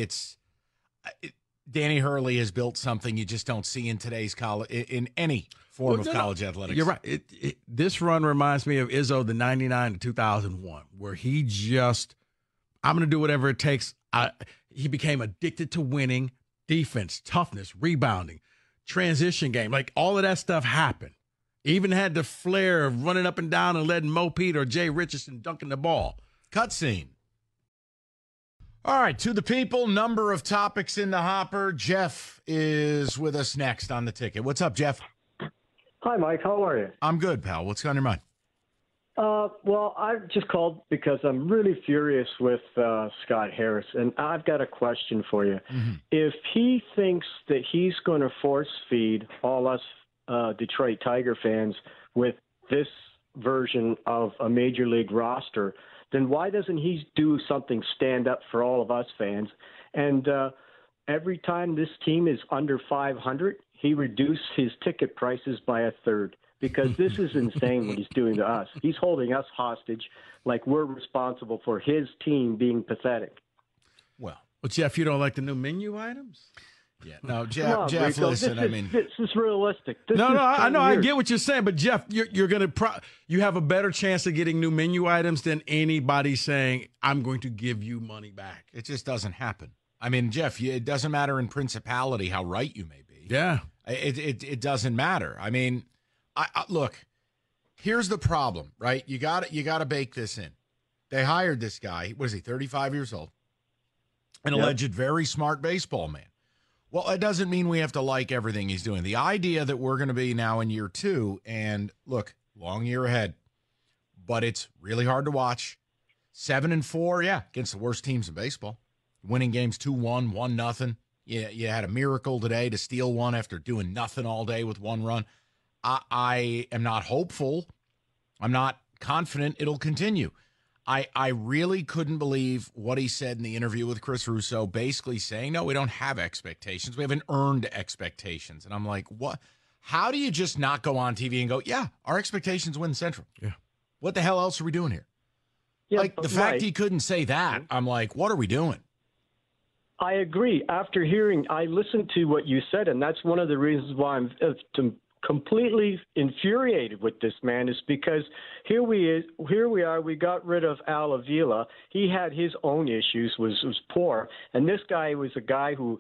Danny Hurley has built something you just don't see in today's college, in any form of college athletics. You're right. This run reminds me of Izzo, the 99 to 2001, where he just, I'm going to do whatever it takes. He became addicted to winning, defense, toughness, rebounding, transition game. Like all of that stuff happened. Even had the flair of running up and down and letting Mo Pete or Jay Richardson dunking the ball. Cutscene. All right, to the people, number of topics in the hopper. Jeff is with us next on the ticket. What's up, Jeff? Hi, Mike. How are you? I'm good, pal. What's on your mind? Well, I just called because I'm really furious with Scott Harris, and I've got a question for you. Mm-hmm. If he thinks that he's going to force feed all us Detroit Tiger fans with this version of a major league roster, then why doesn't he do something stand up for all of us fans? And every time this team is under 500, he reduced his ticket prices by a third, because this is insane what he's doing to us. He's holding us hostage like we're responsible for his team being pathetic. Well, Jeff, you don't like the new menu items? Yeah, no, Jeff, listen, this is realistic. I know, I get what you're saying, but Jeff, you're going to you have a better chance of getting new menu items than anybody saying, I'm going to give you money back. It just doesn't happen. I mean, Jeff, it doesn't matter in principality how right you may be. Yeah. It doesn't matter. I mean, I look, here's the problem, right? You got to bake this in. They hired this guy. What is he, 35 years old? An alleged very smart baseball man. Well, it doesn't mean we have to like everything he's doing. The idea that we're going to be now in year 2, and look, long year ahead, but it's really hard to watch. 7-4, against the worst teams in baseball. Winning games 2-1, 1-0. You had a miracle today to steal one after doing nothing all day with 1 run. I am not hopeful. I'm not confident it'll continue. I really couldn't believe what he said in the interview with Chris Russo, basically saying, no, we don't have expectations. We haven't earned expectations. And I'm like, what? How do you just not go on TV and go, yeah, our expectations win Central? Yeah. What the hell else are we doing here? Yeah, like, the fact he couldn't say that, I'm like, what are we doing? I agree. After I listened to what you said, and that's one of the reasons why I'm completely infuriated with this man, is because here we are. We got rid of Al Avila. He had his own issues, was poor, and this guy was a guy who,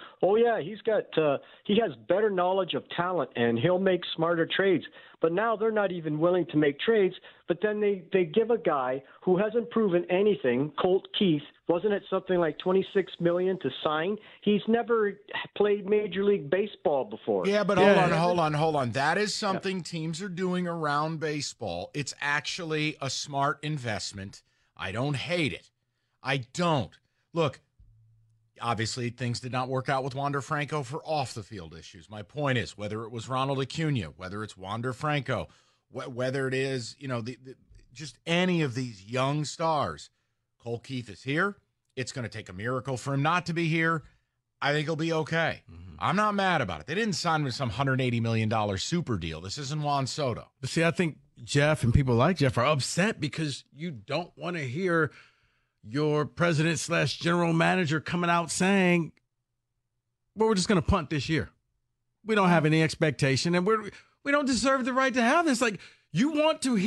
he has better knowledge of talent and he'll make smarter trades. But now they're not even willing to make trades. But then they give a guy who hasn't proven anything, Colt Keith, wasn't it something like $26 million to sign? He's never played Major League Baseball before. Yeah, but hold on. That is something teams are doing around baseball. It's actually a smart investment. I don't hate it. I don't. Look, obviously things did not work out with Wander Franco for off-the-field issues. My point is, whether it was Ronald Acuna, whether it's Wander Franco, whether it is, just any of these young stars, Cole Keith is here. It's going to take a miracle for him not to be here. I think he'll be okay. Mm-hmm. I'm not mad about it. They didn't sign him with some $180 million super deal. This isn't Juan Soto. But see, I think Jeff and people like Jeff are upset because you don't want to hear your president/general manager coming out saying, well, we're just going to punt this year. We don't have any expectation, and we don't deserve the right to have this. Like, you want to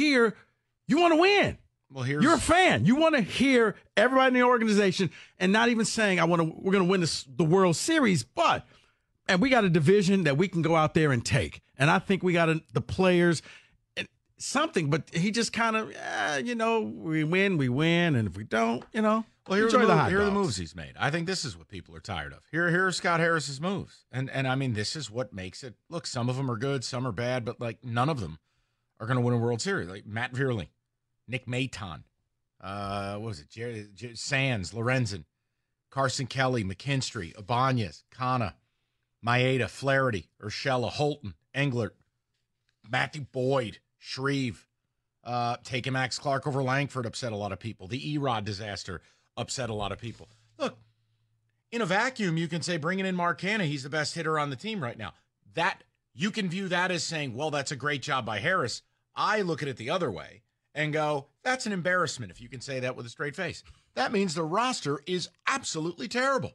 win. Well, you're a fan. You want to hear everybody in the organization, and not even saying we're going to win the World Series, and we got a division that we can go out there and take. And I think we got the players something, but he just kind of, we win, and if we don't, Well, here are the moves he's made. I think this is what people are tired of. Here are Scott Harris's moves, and I mean, this is what makes it. Look, some of them are good, some are bad, but like none of them are going to win a World Series. Like Matt Vierling, Nick Maton, what was it? Jerry Sands, Lorenzen, Carson Kelly, McKinstry, Ibanez, Kana, Maeda, Flaherty, Urshela, Holton, Englert, Matthew Boyd, Shreve, taking Max Clark over Langford upset a lot of people. The Erod disaster upset a lot of people. Look, in a vacuum, you can say bringing in Mark Hanna, he's the best hitter on the team right now. That you can view that as saying, well, that's a great job by Harris. I look at it the other way and go, that's an embarrassment if you can say that with a straight face. That means the roster is absolutely terrible.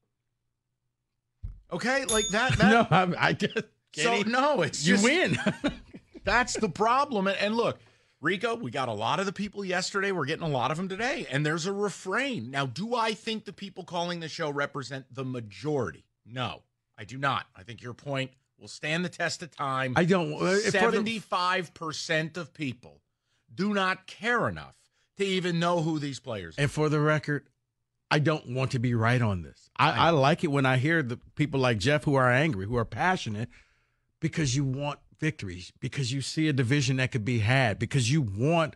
Okay? Like that no, I get so no, it's you just, win. That's the problem. And look, Rico, we got a lot of the people yesterday. We're getting a lot of them today. And there's a refrain. Now, do I think the people calling the show represent the majority? No, I do not. I think your point will stand the test of time. I don't. 75% of people do not care enough to even know who these players are. And for the record, I don't want to be right on this. I like it when I hear the people like Jeff who are angry, who are passionate, because you want victories, because you see a division that could be had, because you want,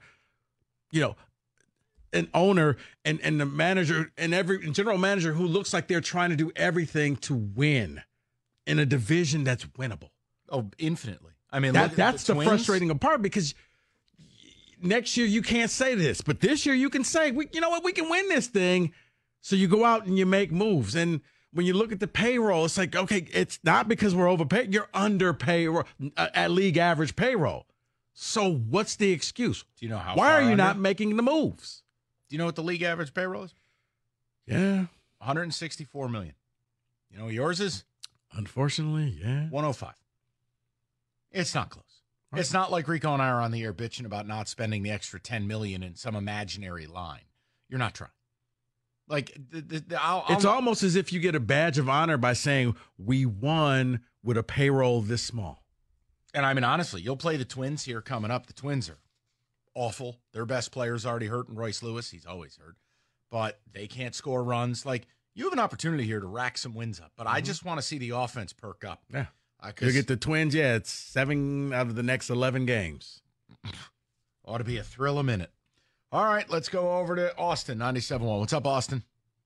an owner and the manager and general manager who looks like they're trying to do everything to win in a division that's winnable. Oh, infinitely. I mean, that's the Twins. frustrating part, because next year you can't say this, but this year you can say, you know what, we can win this thing. So you go out and you make moves. And when you look at the payroll, it's like, okay, it's not because we're overpaid. You're under payroll, at league average payroll. So what's the excuse? Do you know how? Why far are you under? not making the moves? Do you know what the league average payroll is? Yeah. $164 million. You know what yours is? Unfortunately, yeah. 105. It's not close. Right. It's not like Rico and I are on the air bitching about not spending the extra $10 million in some imaginary line. You're not trying. Like, it's almost as if you get a badge of honor by saying we won with a payroll this small. And I mean, honestly, you'll play the Twins here coming up. The Twins are awful. Their best player's already hurt, and Royce Lewis, he's always hurt. But they can't score runs. Like, you have an opportunity here to rack some wins up. But I just want to see the offense perk up. Yeah. You get the Twins, it's 7 out of the next 11 games. Ought to be a thrill a minute. All right, let's go over to Austin, 97.1. What's up, Austin?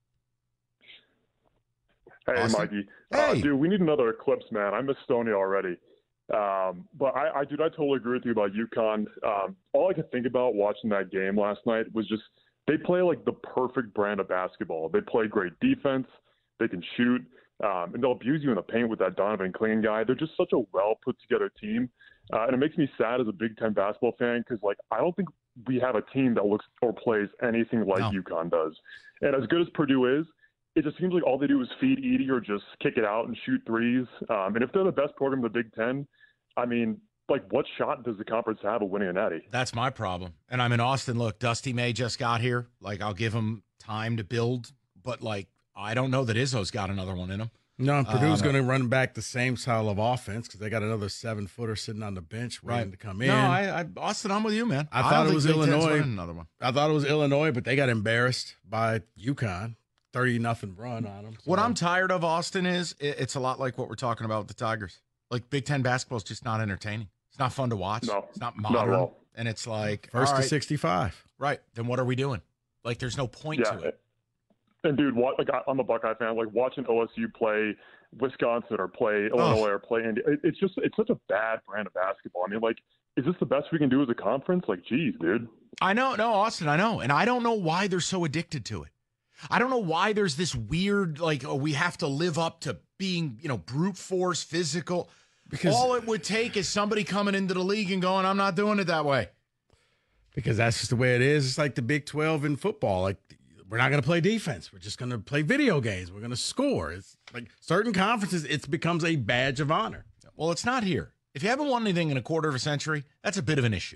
Hey, Austin? Mikey. Hey. Dude, we need another Eclipse, man. I miss Stoney already. But I totally agree with you about UConn. All I could think about watching that game last night was just they play like the perfect brand of basketball. They play great defense. They can shoot. And they'll abuse you in the paint with that Donovan Clean guy. They're just such a well-put-together team. And it makes me sad as a Big Ten basketball fan because, like, I don't think we have a team that looks or plays anything like UConn does. And as good as Purdue is, it just seems like all they do is feed Edey or just kick it out and shoot threes. And if they're the best program in the Big Ten, I mean, like, what shot does the conference have of winning a natty? That's my problem. And I'm in Austin. Look, Dusty May just got here. Like, I'll give him time to build. But, like, I don't know that Izzo's got another one in him. No, Purdue's going to run back the same style of offense because they got another 7-footer sitting on the bench waiting to come in. No, Austin, I'm with you, man. I thought it was Illinois. Another one. I thought it was Illinois, but they got embarrassed by UConn. 30-0 run on them. So. What I'm tired of, Austin, is it's a lot like what we're talking about with the Tigers. Like, Big Ten basketball is just not entertaining. It's not fun to watch. No, it's not modern. Not at all. And it's like first to 65. Right. Then what are we doing? Like, there's no point to it. And dude, I'm a Buckeye fan. Like watching OSU play Wisconsin or play Illinois or play Indy, it's such a bad brand of basketball. I mean, like, is this the best we can do as a conference? Like, geez, dude. I know, no, Austin, I know, and I don't know why they're so addicted to it. I don't know why there's this weird, like, we have to live up to being, brute force, physical. Because all it would take is somebody coming into the league and going, I'm not doing it that way. Because that's just the way it is. It's like the Big 12 in football. Like, we're not going to play defense. We're just going to play video games. We're going to score. It's like certain conferences, it becomes a badge of honor. Well, it's not here. If you haven't won anything in a quarter of a century, that's a bit of an issue.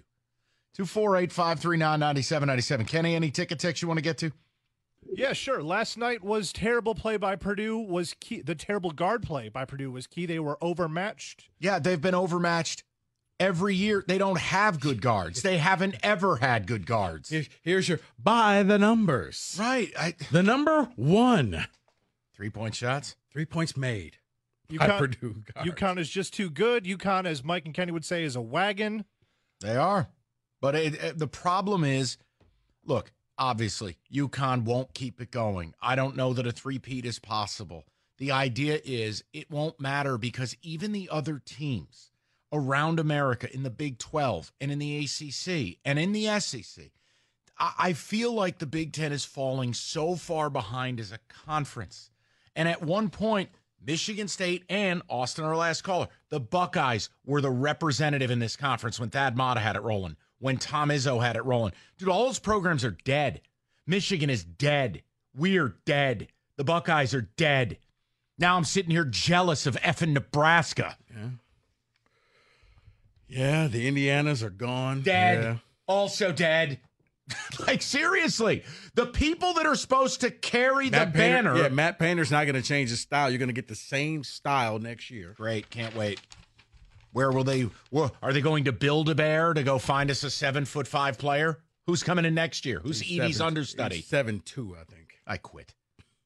248-539-9797. Kenny, any ticket text you want to get to? Yeah, sure. Last night was terrible play by Purdue was key. The terrible guard play by Purdue was key. They were overmatched. Yeah, they've been overmatched every year. They don't have good guards. They haven't ever had good guards. Here's your by the numbers. Right. The number 1. 3-point shots. 3 points made. Purdue guards. UConn is just too good. UConn, as Mike and Kenny would say, is a wagon. They are. But the problem is, look, obviously, UConn won't keep it going. I don't know that a three-peat is possible. The idea is it won't matter because even the other teams around America in the Big 12 and in the ACC and in the SEC, I feel like the Big Ten is falling so far behind as a conference. And at one point, Michigan State and Austin, our last caller, the Buckeyes were the representative in this conference when Thad Matta had it rolling, when Tom Izzo had it rolling. Dude, all those programs are dead. Michigan is dead. We're dead. The Buckeyes are dead. Now I'm sitting here jealous of effing Nebraska. Yeah, the Indianas are gone. Dead. Yeah. Also dead. Like, seriously, the people that are supposed to carry the banner. Yeah, Matt Painter's not going to change his style. You're going to get the same style next year. Great. Can't wait. Where will they? Are they going to build a bear to go find us a 7'5" player? Who's coming in next year? Who's Edey's understudy? 7'2", I think. I quit.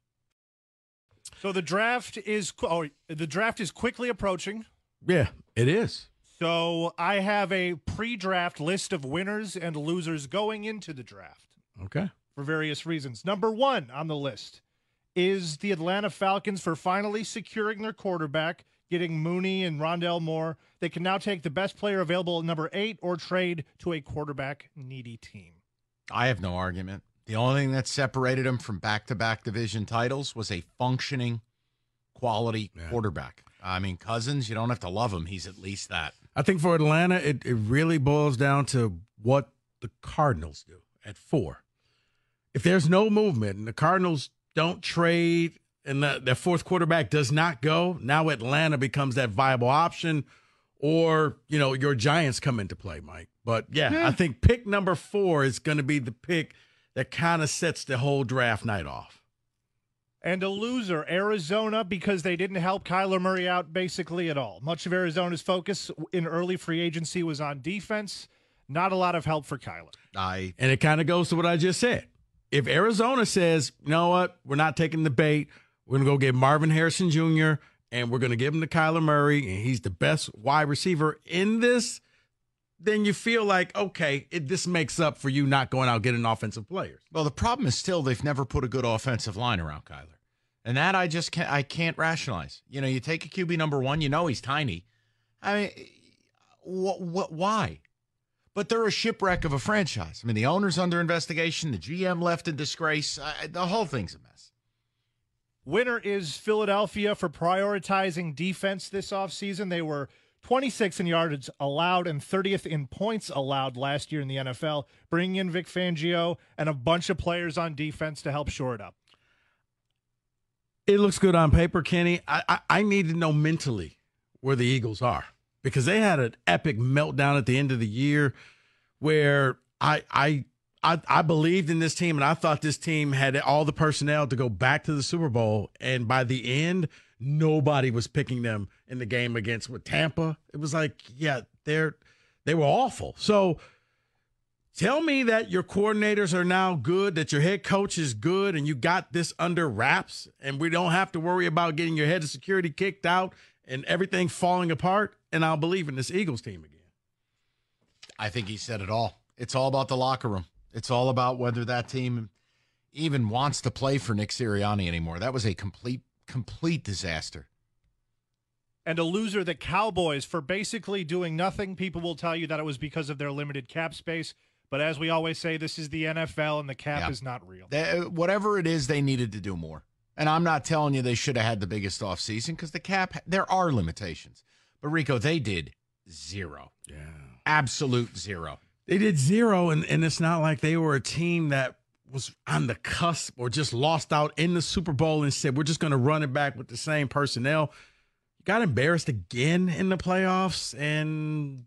So the draft is quickly approaching. Yeah, it is. So I have a pre-draft list of winners and losers going into the draft. Okay. For various reasons. Number 1 on the list is the Atlanta Falcons for finally securing their quarterback, getting Mooney and Rondale Moore. They can now take the best player available at number 8 or trade to a quarterback-needy team. I have no argument. The only thing that separated them from back-to-back division titles was a functioning, quality quarterback. I mean, Cousins, you don't have to love him. He's at least that. I think for Atlanta, it really boils down to what the Cardinals do at 4. If there's no movement and the Cardinals don't trade and their fourth quarterback does not go, now Atlanta becomes that viable option, or, your Giants come into play, Mike. But, I think pick number 4 is going to be the pick that kind of sets the whole draft night off. And a loser, Arizona, because they didn't help Kyler Murray out basically at all. Much of Arizona's focus in early free agency was on defense. Not a lot of help for Kyler. And it kind of goes to what I just said. If Arizona says, you know what, we're not taking the bait, we're going to go get Marvin Harrison Jr., and we're going to give him to Kyler Murray, and he's the best wide receiver in this, then you feel like, okay, this makes up for you not going out getting offensive players. Well, the problem is still they've never put a good offensive line around Kyler. And that I can't rationalize. You take a QB number 1, he's tiny. I mean, why? But they're a shipwreck of a franchise. I mean, the owner's under investigation. The GM left in disgrace. The whole thing's a mess. Winner is Philadelphia for prioritizing defense this offseason. They were 26th in yards allowed and 30th in points allowed last year in the NFL, bringing in Vic Fangio and a bunch of players on defense to help shore it up. It looks good on paper, Kenny. I need to know mentally where the Eagles are, because they had an epic meltdown at the end of the year where I believed in this team, and I thought this team had all the personnel to go back to the Super Bowl. And by the end, nobody was picking them in the game against Tampa. It was like, they were awful. So tell me that your coordinators are now good, that your head coach is good, and you got this under wraps, and we don't have to worry about getting your head of security kicked out and everything falling apart, and I'll believe in this Eagles team again. I think he said it all. It's all about the locker room. It's all about whether that team even wants to play for Nick Sirianni anymore. That was a complete disaster. And a loser, the Cowboys, for basically doing nothing. People will tell you that it was because of their limited cap space. But as we always say, this is the NFL, and the cap is not real. Whatever it is, they needed to do more. And I'm not telling you they should have had the biggest offseason, because the cap, there are limitations. But, Rico, they did 0. Yeah. Absolute 0. They did 0, and it's not like they were a team that was on the cusp or just lost out in the Super Bowl and said, we're just going to run it back with the same personnel. You got embarrassed again in the playoffs, and,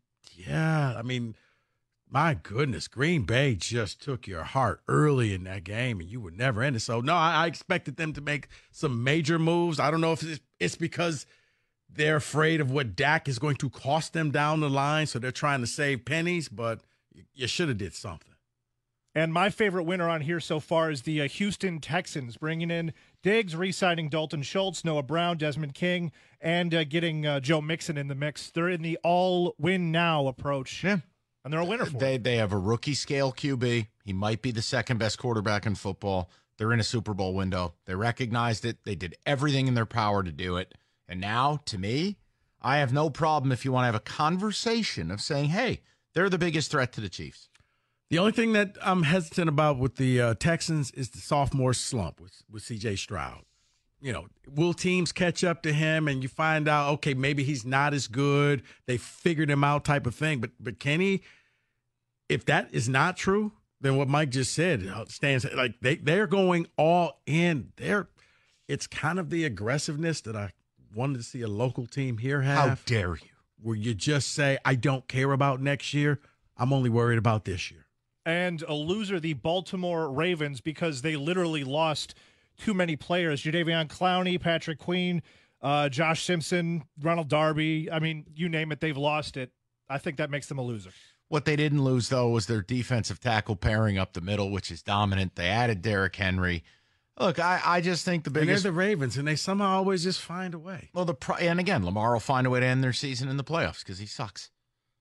my goodness, Green Bay just took your heart early in that game, and you were never in it. So, no, I expected them to make some major moves. I don't know if it's because they're afraid of what Dak is going to cost them down the line, so they're trying to save pennies, but you should have did something. And my favorite winner on here so far is the Houston Texans, bringing in Diggs, re-signing Dalton Schultz, Noah Brown, Desmond King, and getting Joe Mixon in the mix. They're in the all-win-now approach. Yeah. And they're a winner for it. They have a rookie-scale QB. He might be the second-best quarterback in football. They're in a Super Bowl window. They recognized it. They did everything in their power to do it. And now, to me, I have no problem if you want to have a conversation of saying, hey, they're the biggest threat to the Chiefs. The only thing that I'm hesitant about with the Texans is the sophomore slump with C.J. Stroud. Will teams catch up to him and you find out, okay, maybe he's not as good. They figured him out type of thing. But Kenny, if that is not true, then what Mike just said stands. Like they're going all in. It's kind of the aggressiveness that I wanted to see a local team here have. How dare you? Where you just say, I don't care about next year. I'm only worried about this year. And a loser, the Baltimore Ravens, because they literally lost too many players. Jadeveon Clowney, Patrick Queen, Josh Simpson, Ronald Darby. I mean, you name it, they've lost it. I think that makes them a loser. What they didn't lose, though, was their defensive tackle pairing up the middle, which is dominant. They added Derrick Henry. Look, I just think the biggest... And they're the Ravens, and they somehow always just find a way. Well, and again, Lamar will find a way to end their season in the playoffs because he sucks.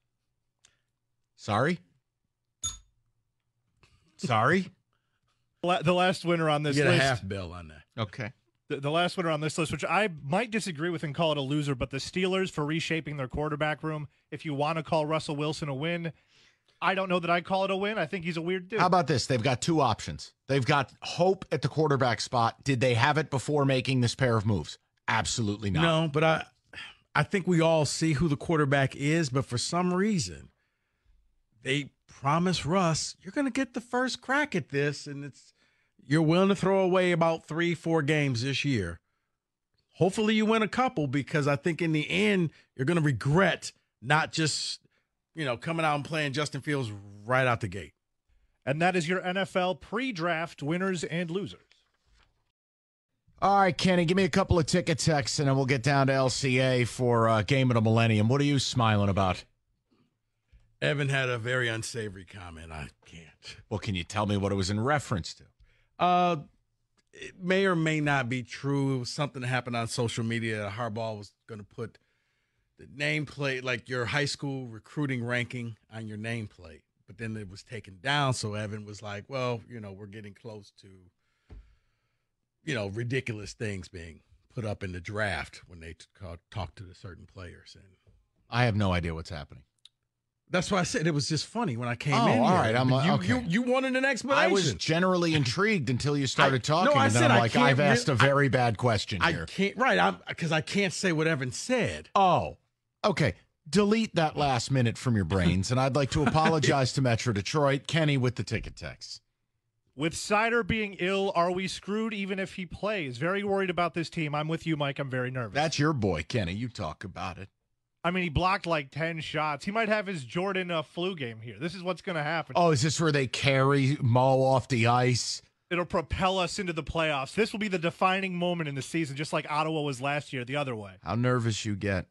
Sorry? The last winner on this you get list. a half bill on that. Okay. The last winner on this list, which I might disagree with and call it a loser, but the Steelers for reshaping their quarterback room. If you want to call Russell Wilson a win, I don't know that I'd call it a win. I think he's a weird dude. How about this? They've got two options. They've got hope at the quarterback spot. Did they have it before making this pair of moves? Absolutely not. No, but I think we all see who the quarterback is, but for some reason, they promise Russ, you're going to get the first crack at this, and you're willing to throw away about 3-4 games this year. Hopefully you win a couple, because I think in the end, you're going to regret not just, coming out and playing Justin Fields right out the gate. And that is your NFL pre-draft winners and losers. All right, Kenny, give me a couple of ticket texts, and then we'll get down to LCA for Game of the Millennium. What are you smiling about? Evan had a very unsavory comment. I can't. Well, can you tell me what it was in reference to? It may or may not be true. It was something that happened on social media. Harbaugh was going to put the nameplate, like your high school recruiting ranking, on your nameplate. But then it was taken down, so Evan was like, well, we're getting close to, ridiculous things being put up in the draft when they talk to the certain players. And I have no idea what's happening. That's why I said it was just funny when I came in here. All right. I'm okay. You wanted an explanation. I was generally intrigued until you started talking. No, I and then said I'm I like, can't I've asked a very bad question here. I can't, right, because I can't say what Evan said. Oh, okay. Delete that last minute from your brains, and I'd like to apologize to Metro Detroit. Kenny with the ticket text. With Sider being ill, are we screwed even if he plays? Very worried about this team. I'm with you, Mike. I'm very nervous. That's your boy, Kenny. You talk about it. I mean, he blocked like 10 shots. He might have his Jordan flu game here. This is what's going to happen. Oh, is this where they carry Mo off the ice? It'll propel us into the playoffs. This will be the defining moment in the season, just like Ottawa was last year the other way. How nervous you get.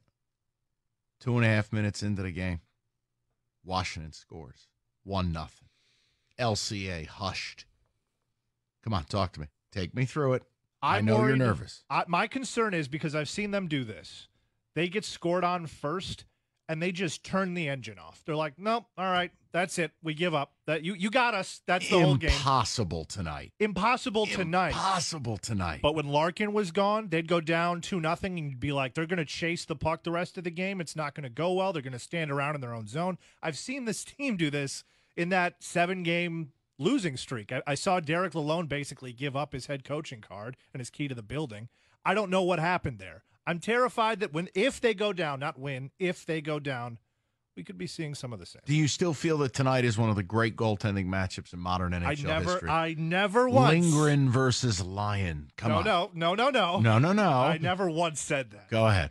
2.5 minutes into the game. Washington scores. 1-0. LCA hushed. Come on, talk to me. Take me through it. I know you're nervous. My concern is because I've seen them do this. They get scored on first, and they just turn the engine off. They're like, nope, all right, that's it. We give up. That you got us. That's the whole game. Impossible tonight. Impossible tonight. But when Larkin was gone, they'd go down 2-0, and you'd be like, they're going to chase the puck the rest of the game. It's not going to go well. They're going to stand around in their own zone. I've seen this team do this in that 7-game losing streak. I saw Derek Lalonde basically give up his head coaching card and his key to the building. I don't know what happened there. I'm terrified that if they go down, not win, if they go down, we could be seeing some of the same. Do you still feel that tonight is one of the great goaltending matchups in modern NHL history? I never once. Lindgren versus Lyon. Come on. No. No. I never once said that. Go ahead.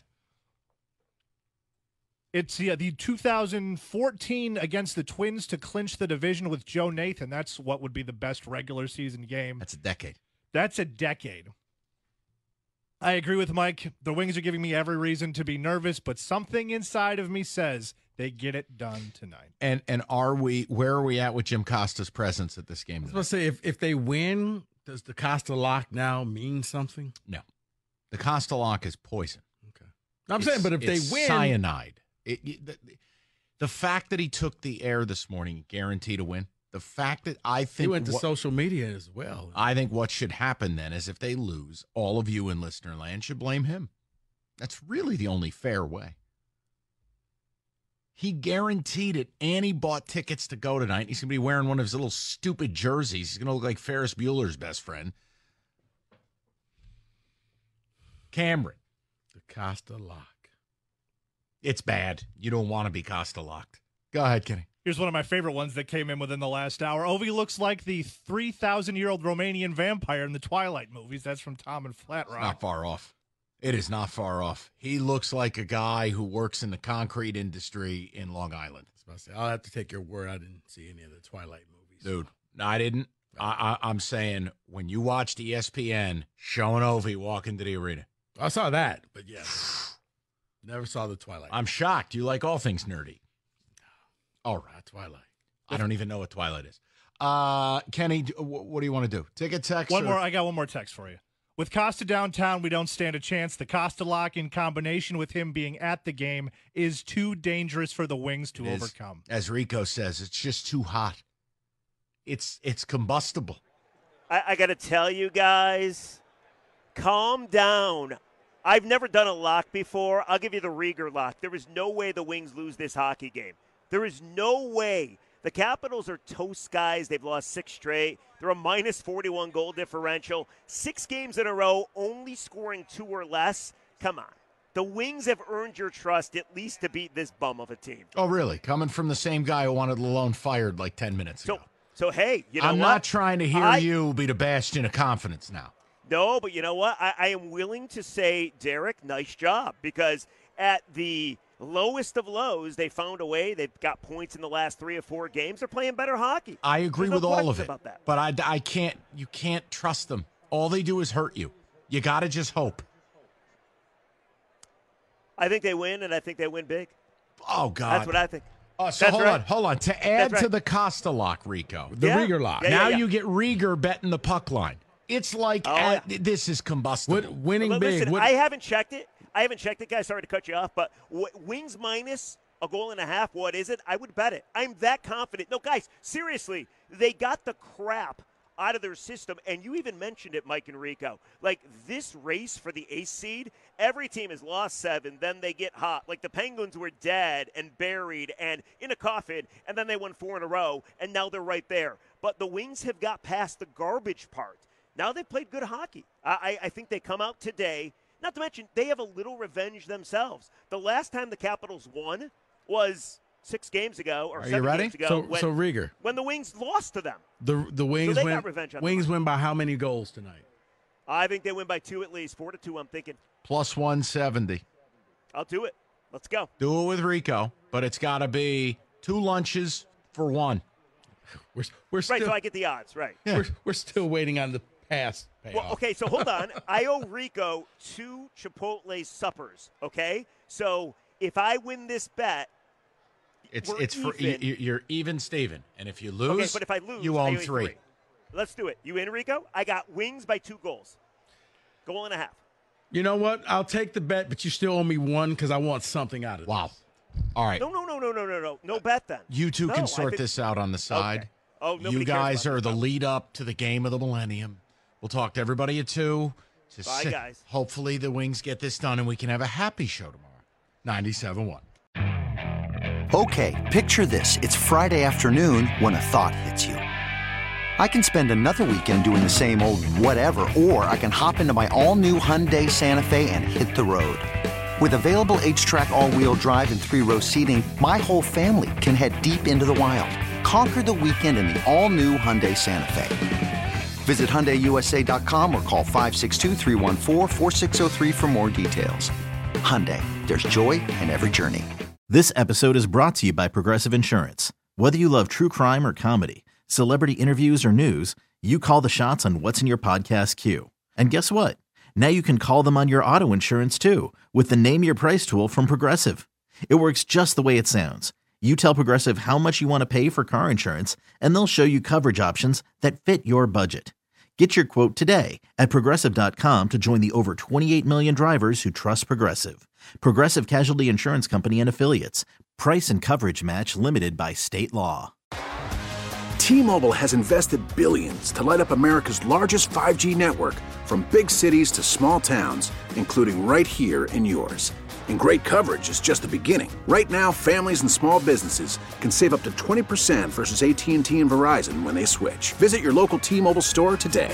It's the 2014 against the Twins to clinch the division with Joe Nathan. That's what would be the best regular season game. That's a decade. That's a decade. I agree with Mike. The Wings are giving me every reason to be nervous, but something inside of me says they get it done tonight. And where are we at with Jim Costa's presence at this game? I was going to say, if they win, does the Costa lock now mean something? No. The Costa lock is poison. Okay. I'm saying, but if they win. Cyanide. The fact that he took the air this morning, guaranteed a win. The fact that I think he went to social media as well. I think what should happen then is if they lose, all of you in listener land should blame him. That's really the only fair way. He guaranteed it, and he bought tickets to go tonight. He's going to be wearing one of his little stupid jerseys. He's going to look like Ferris Bueller's best friend. Cameron. The Costa lock. It's bad. You don't want to be Costa locked. Go ahead, Kenny. Here's one of my favorite ones that came in within the last hour. Ovi looks like the 3,000-year-old Romanian vampire in the Twilight movies. That's from Tom and Flat Rock. Not far off. It is not far off. He looks like a guy who works in the concrete industry in Long Island. I'll have to take your word. I didn't see any of the Twilight movies. Dude, I didn't. I'm saying when you watched ESPN showing Ovi walk into the arena. I saw that, but yeah. Never saw the Twilight. I'm shocked. You like all things nerdy. All right. Twilight. I don't even know what Twilight is. Kenny, what do you want to do? Take a text? I got one more text for you. With Costa downtown, we don't stand a chance. The Costa lock in combination with him being at the game is too dangerous for the Wings to overcome. As Rico says, it's just too hot. It's combustible. I got to tell you guys, calm down. I've never done a lock before. I'll give you the Rieger lock. There is no way the Wings lose this hockey game. There is no way. The Capitals are toast guys. They've lost 6 straight. They're a minus 41 goal differential. 6 games in a row, only scoring 2 or less. Come on. The Wings have earned your trust at least to beat this bum of a team. Oh, really? Coming from the same guy who wanted Lalonde fired like 10 minutes ago. So hey, you know I'm what? not trying to hear you be the bastion of confidence now. No, but you know what? I am willing to say, Derek, nice job. Because at the lowest of lows, they found a way. They've got points in the last 3 or 4 games. They're playing better hockey. I agree There's with no all of question it. about that. But I can't. You can't trust them. All they do is hurt you. You got to just hope. I think they win, and I think they win big. Oh, God. That's what I think. Oh, so hold on. To add to the Costa lock, Rico. The Rieger lock. Now you get Rieger betting the puck line. It's like this is combustible. Winning Listen, big. I haven't checked it. Guys. Sorry to cut you off, but Wings minus a goal and a half, what is it? I would bet it. I'm that confident. No, guys, seriously, they got the crap out of their system, and you even mentioned it, Mike and Rico. Like, this race for the ace seed, every team has lost 7, then they get hot. Like, the Penguins were dead and buried and in a coffin, and then they won 4 in a row, and now they're right there. But the Wings have got past the garbage part. Now they've played good hockey. I think they come out today. Not to mention, they have a little revenge themselves. The last time the Capitals won was 6 games ago or 7 games ago. So Rieger. When the Wings lost to them. The Wings so they win. got revenge on Wings them. win by how many goals tonight? I think they win by 2 at least. 4-2, I'm thinking. Plus 170. I'll do it. Let's go. Do it with Rico, but it's got to be 2 lunches for 1. We're still, right, so I get the odds, right. Yeah. We're still waiting on the pass payoff. Well, okay, so hold on. I owe Rico 2 Chipotle suppers, okay? So if I win this bet, you're even, Steven. And if you lose, okay, but if I lose, you I own owe 3. Let's do it. You in, Rico? I got Wings by 2 goals. Goal and a half. You know what? I'll take the bet, but you still owe me 1 because I want something out of it. Wow. All right. No. No bet then. You two can sort this out on the side. Okay. Oh, you guys are the lead up to the game of the millennium. We'll talk to everybody at 2. Bye, guys. Hopefully the Wings get this done and we can have a happy show tomorrow. 97.1. Okay, picture this. It's Friday afternoon when a thought hits you. I can spend another weekend doing the same old whatever, or I can hop into my all-new Hyundai Santa Fe and hit the road. With available H-Track all-wheel drive and 3-row seating, my whole family can head deep into the wild. Conquer the weekend in the all-new Hyundai Santa Fe. Visit HyundaiUSA.com or call 562-314-4603 for more details. Hyundai, there's joy in every journey. This episode is brought to you by Progressive Insurance. Whether you love true crime or comedy, celebrity interviews or news, you call the shots on what's in your podcast queue. And guess what? Now you can call them on your auto insurance too with the Name Your Price tool from Progressive. It works just the way it sounds. You tell Progressive how much you want to pay for car insurance, and they'll show you coverage options that fit your budget. Get your quote today at Progressive.com to join the over 28 million drivers who trust Progressive. Progressive Casualty Insurance Company and Affiliates. Price and coverage match limited by state law. T-Mobile has invested billions to light up America's largest 5G network, from big cities to small towns, including right here in yours. And great coverage is just the beginning. Right now, families and small businesses can save up to 20% versus AT&T and Verizon when they switch. Visit your local T-Mobile store today.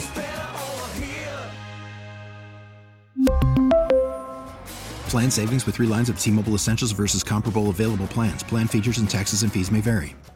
Plan savings with 3 lines of T-Mobile Essentials versus comparable available plans. Plan features and taxes and fees may vary.